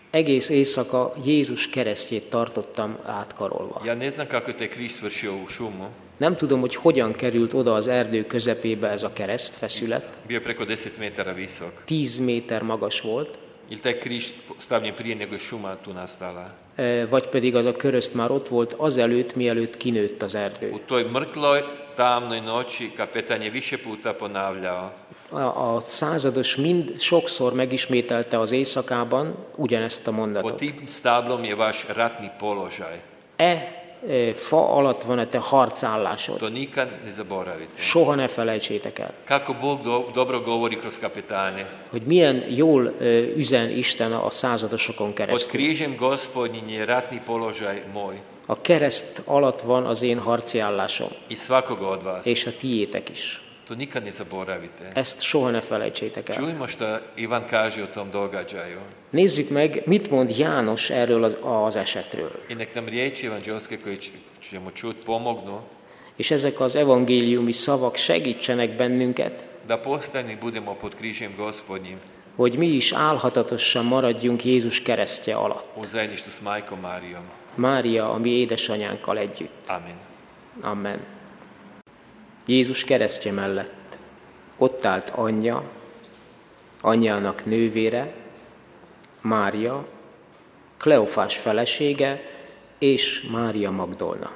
Egész éjszaka Jézus keresztjét tartottam átkarolva. Ja ne znam kako je taj križ svršio u šumu. Nem tudom, hogy hogyan került oda az erdő közepébe ez a kereszt, feszület. Bio je preko deset metara visok. Tíz méter magas volt. Ili taj križ stavljen prije nego je šuma tu nastala. Vagy pedig az a köröszt már ott volt azelőtt, mielőtt kinőtt az erdő. U toj mrkloj, tamnoj noći kapetan je više puta ponavljao. A, a százados mind sokszor megismételte az éjszakában ugyanezt a Pod mondatot. tim stablom je vaš ratni položaj. E e, fa alatt van a te harcállásod. To nikad ne zaboravite. Soha ne felejtsétek el. Kako Bog do, dobro govori kroz kapetane. Hogy milyen jól e, üzen Isten a századosokon Pod keresztül. križem Gospodnjim je ratni položaj moj A kereszt alatt van az én harci állásom, i svakoga od vas. és a tiétek is. To nikad ne zaboravite. Ezt soha ne felejtsétek el. Čujmo što Ivan kaže o tom događaju. Nézzük meg, mit mond János erről az, az esetről. I nek nam riječi evanđelske koje ć- ćemo čuti pomognu És ezek az evangéliumi szavak segítsenek bennünket, da postajni budemo pod križem Gospodnjim hogy mi is álhatatosan maradjunk Jézus keresztje alatt. u zajedništvu s Majkom Marijom. Mária, a mi édesanyánkkal együtt. Amen. Amen. Jézus keresztje mellett ott állt anyja, anyjának nővére, Mária, Kleofás felesége és Mária Magdolna.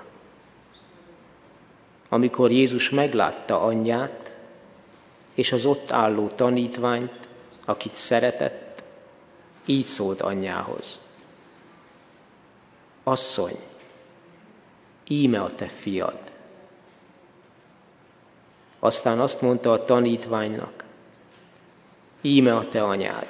Amikor Jézus meglátta anyját és az ott álló tanítványt, akit szeretett, így szólt anyjához. Asszony, íme a te fiad. Aztán azt mondta a tanítványnak, íme a te anyád.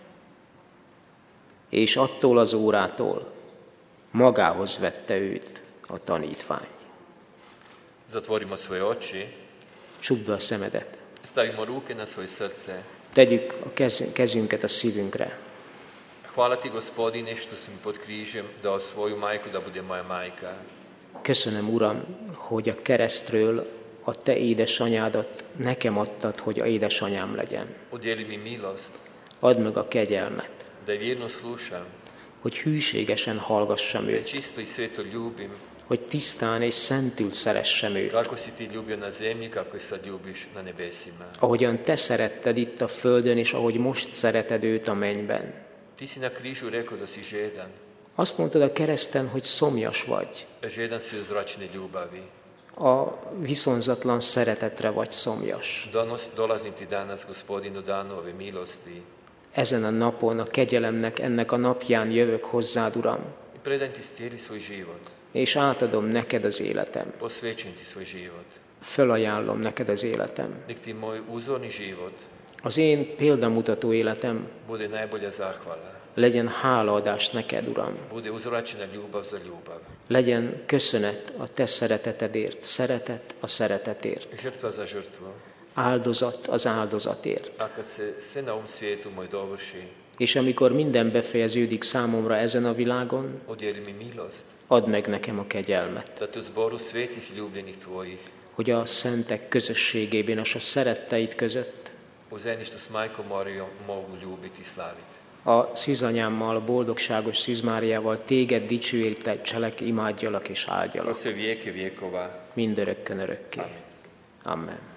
És attól az órától magához vette őt a tanítvány. Zatvorimo svoje oči, Csukd be a szemedet. stavimo ruke na svoje srce. Tegyük a kez, kezünket a szívünkre. Hvala ti, Gospodine, što si mi pod križem dao svoju majku da bude moja majka. Köszönöm, Uram, hogy a keresztről a te édesanyádat nekem adtad, hogy a édesanyám legyen. Udjeli mi milost, Add meg a kegyelmet, da je vjerno slušam, hogy hűségesen hallgassam da je őt, čisto i sveto ljubim, hogy tisztán és szentül szeressem őt, kako si ti ljubio na zemlji, kako je sad ljubiš na nebesima. ahogyan te szeretted itt a földön, és ahogy most szereted őt a mennyben. Ti si na križu rekao da si žedan, Azt mondtad a kereszten, hogy szomjas vagy, žedan si od zračne ljubavi. a viszonzatlan szeretetre vagy szomjas. Donos, dolazim ti danas, Gospodinu, danu ove milosti Ezen a napon, a kegyelemnek, ennek a napján jövök hozzád, Uram, i predajem ti cijeli svoj život. és átadom neked az életem. Posvećujem ti svoj život. Fölajánlom neked az életem. Nek ti moj uzorni život Az én példamutató életem bude najbolja zahvala. legyen hálaadás neked, Uram. Bude uzvraćena ljubav za ljubav. Legyen köszönet a te szeretetedért, szeretet a szeretetért, Žrtva za žrtvu. áldozat az áldozatért. A kad se sve na ovom svijetu moj dovrši, És amikor minden befejeződik számomra ezen a világon, udjeli mi milost, add meg nekem a kegyelmet, da te u zboru svetih ljubljenih tvojih, hogy a szentek közösségében és a szeretteid között u zajedništvu s Majkom Marijom mogu ljubiti i slaviti. a szűzanyámmal, a boldogságos Szűzmáriával téged dicsőítselek, imádjalak és áldjalak Kroz sve vijeke vjekova. mindörökkön örökké. Amen. Amen.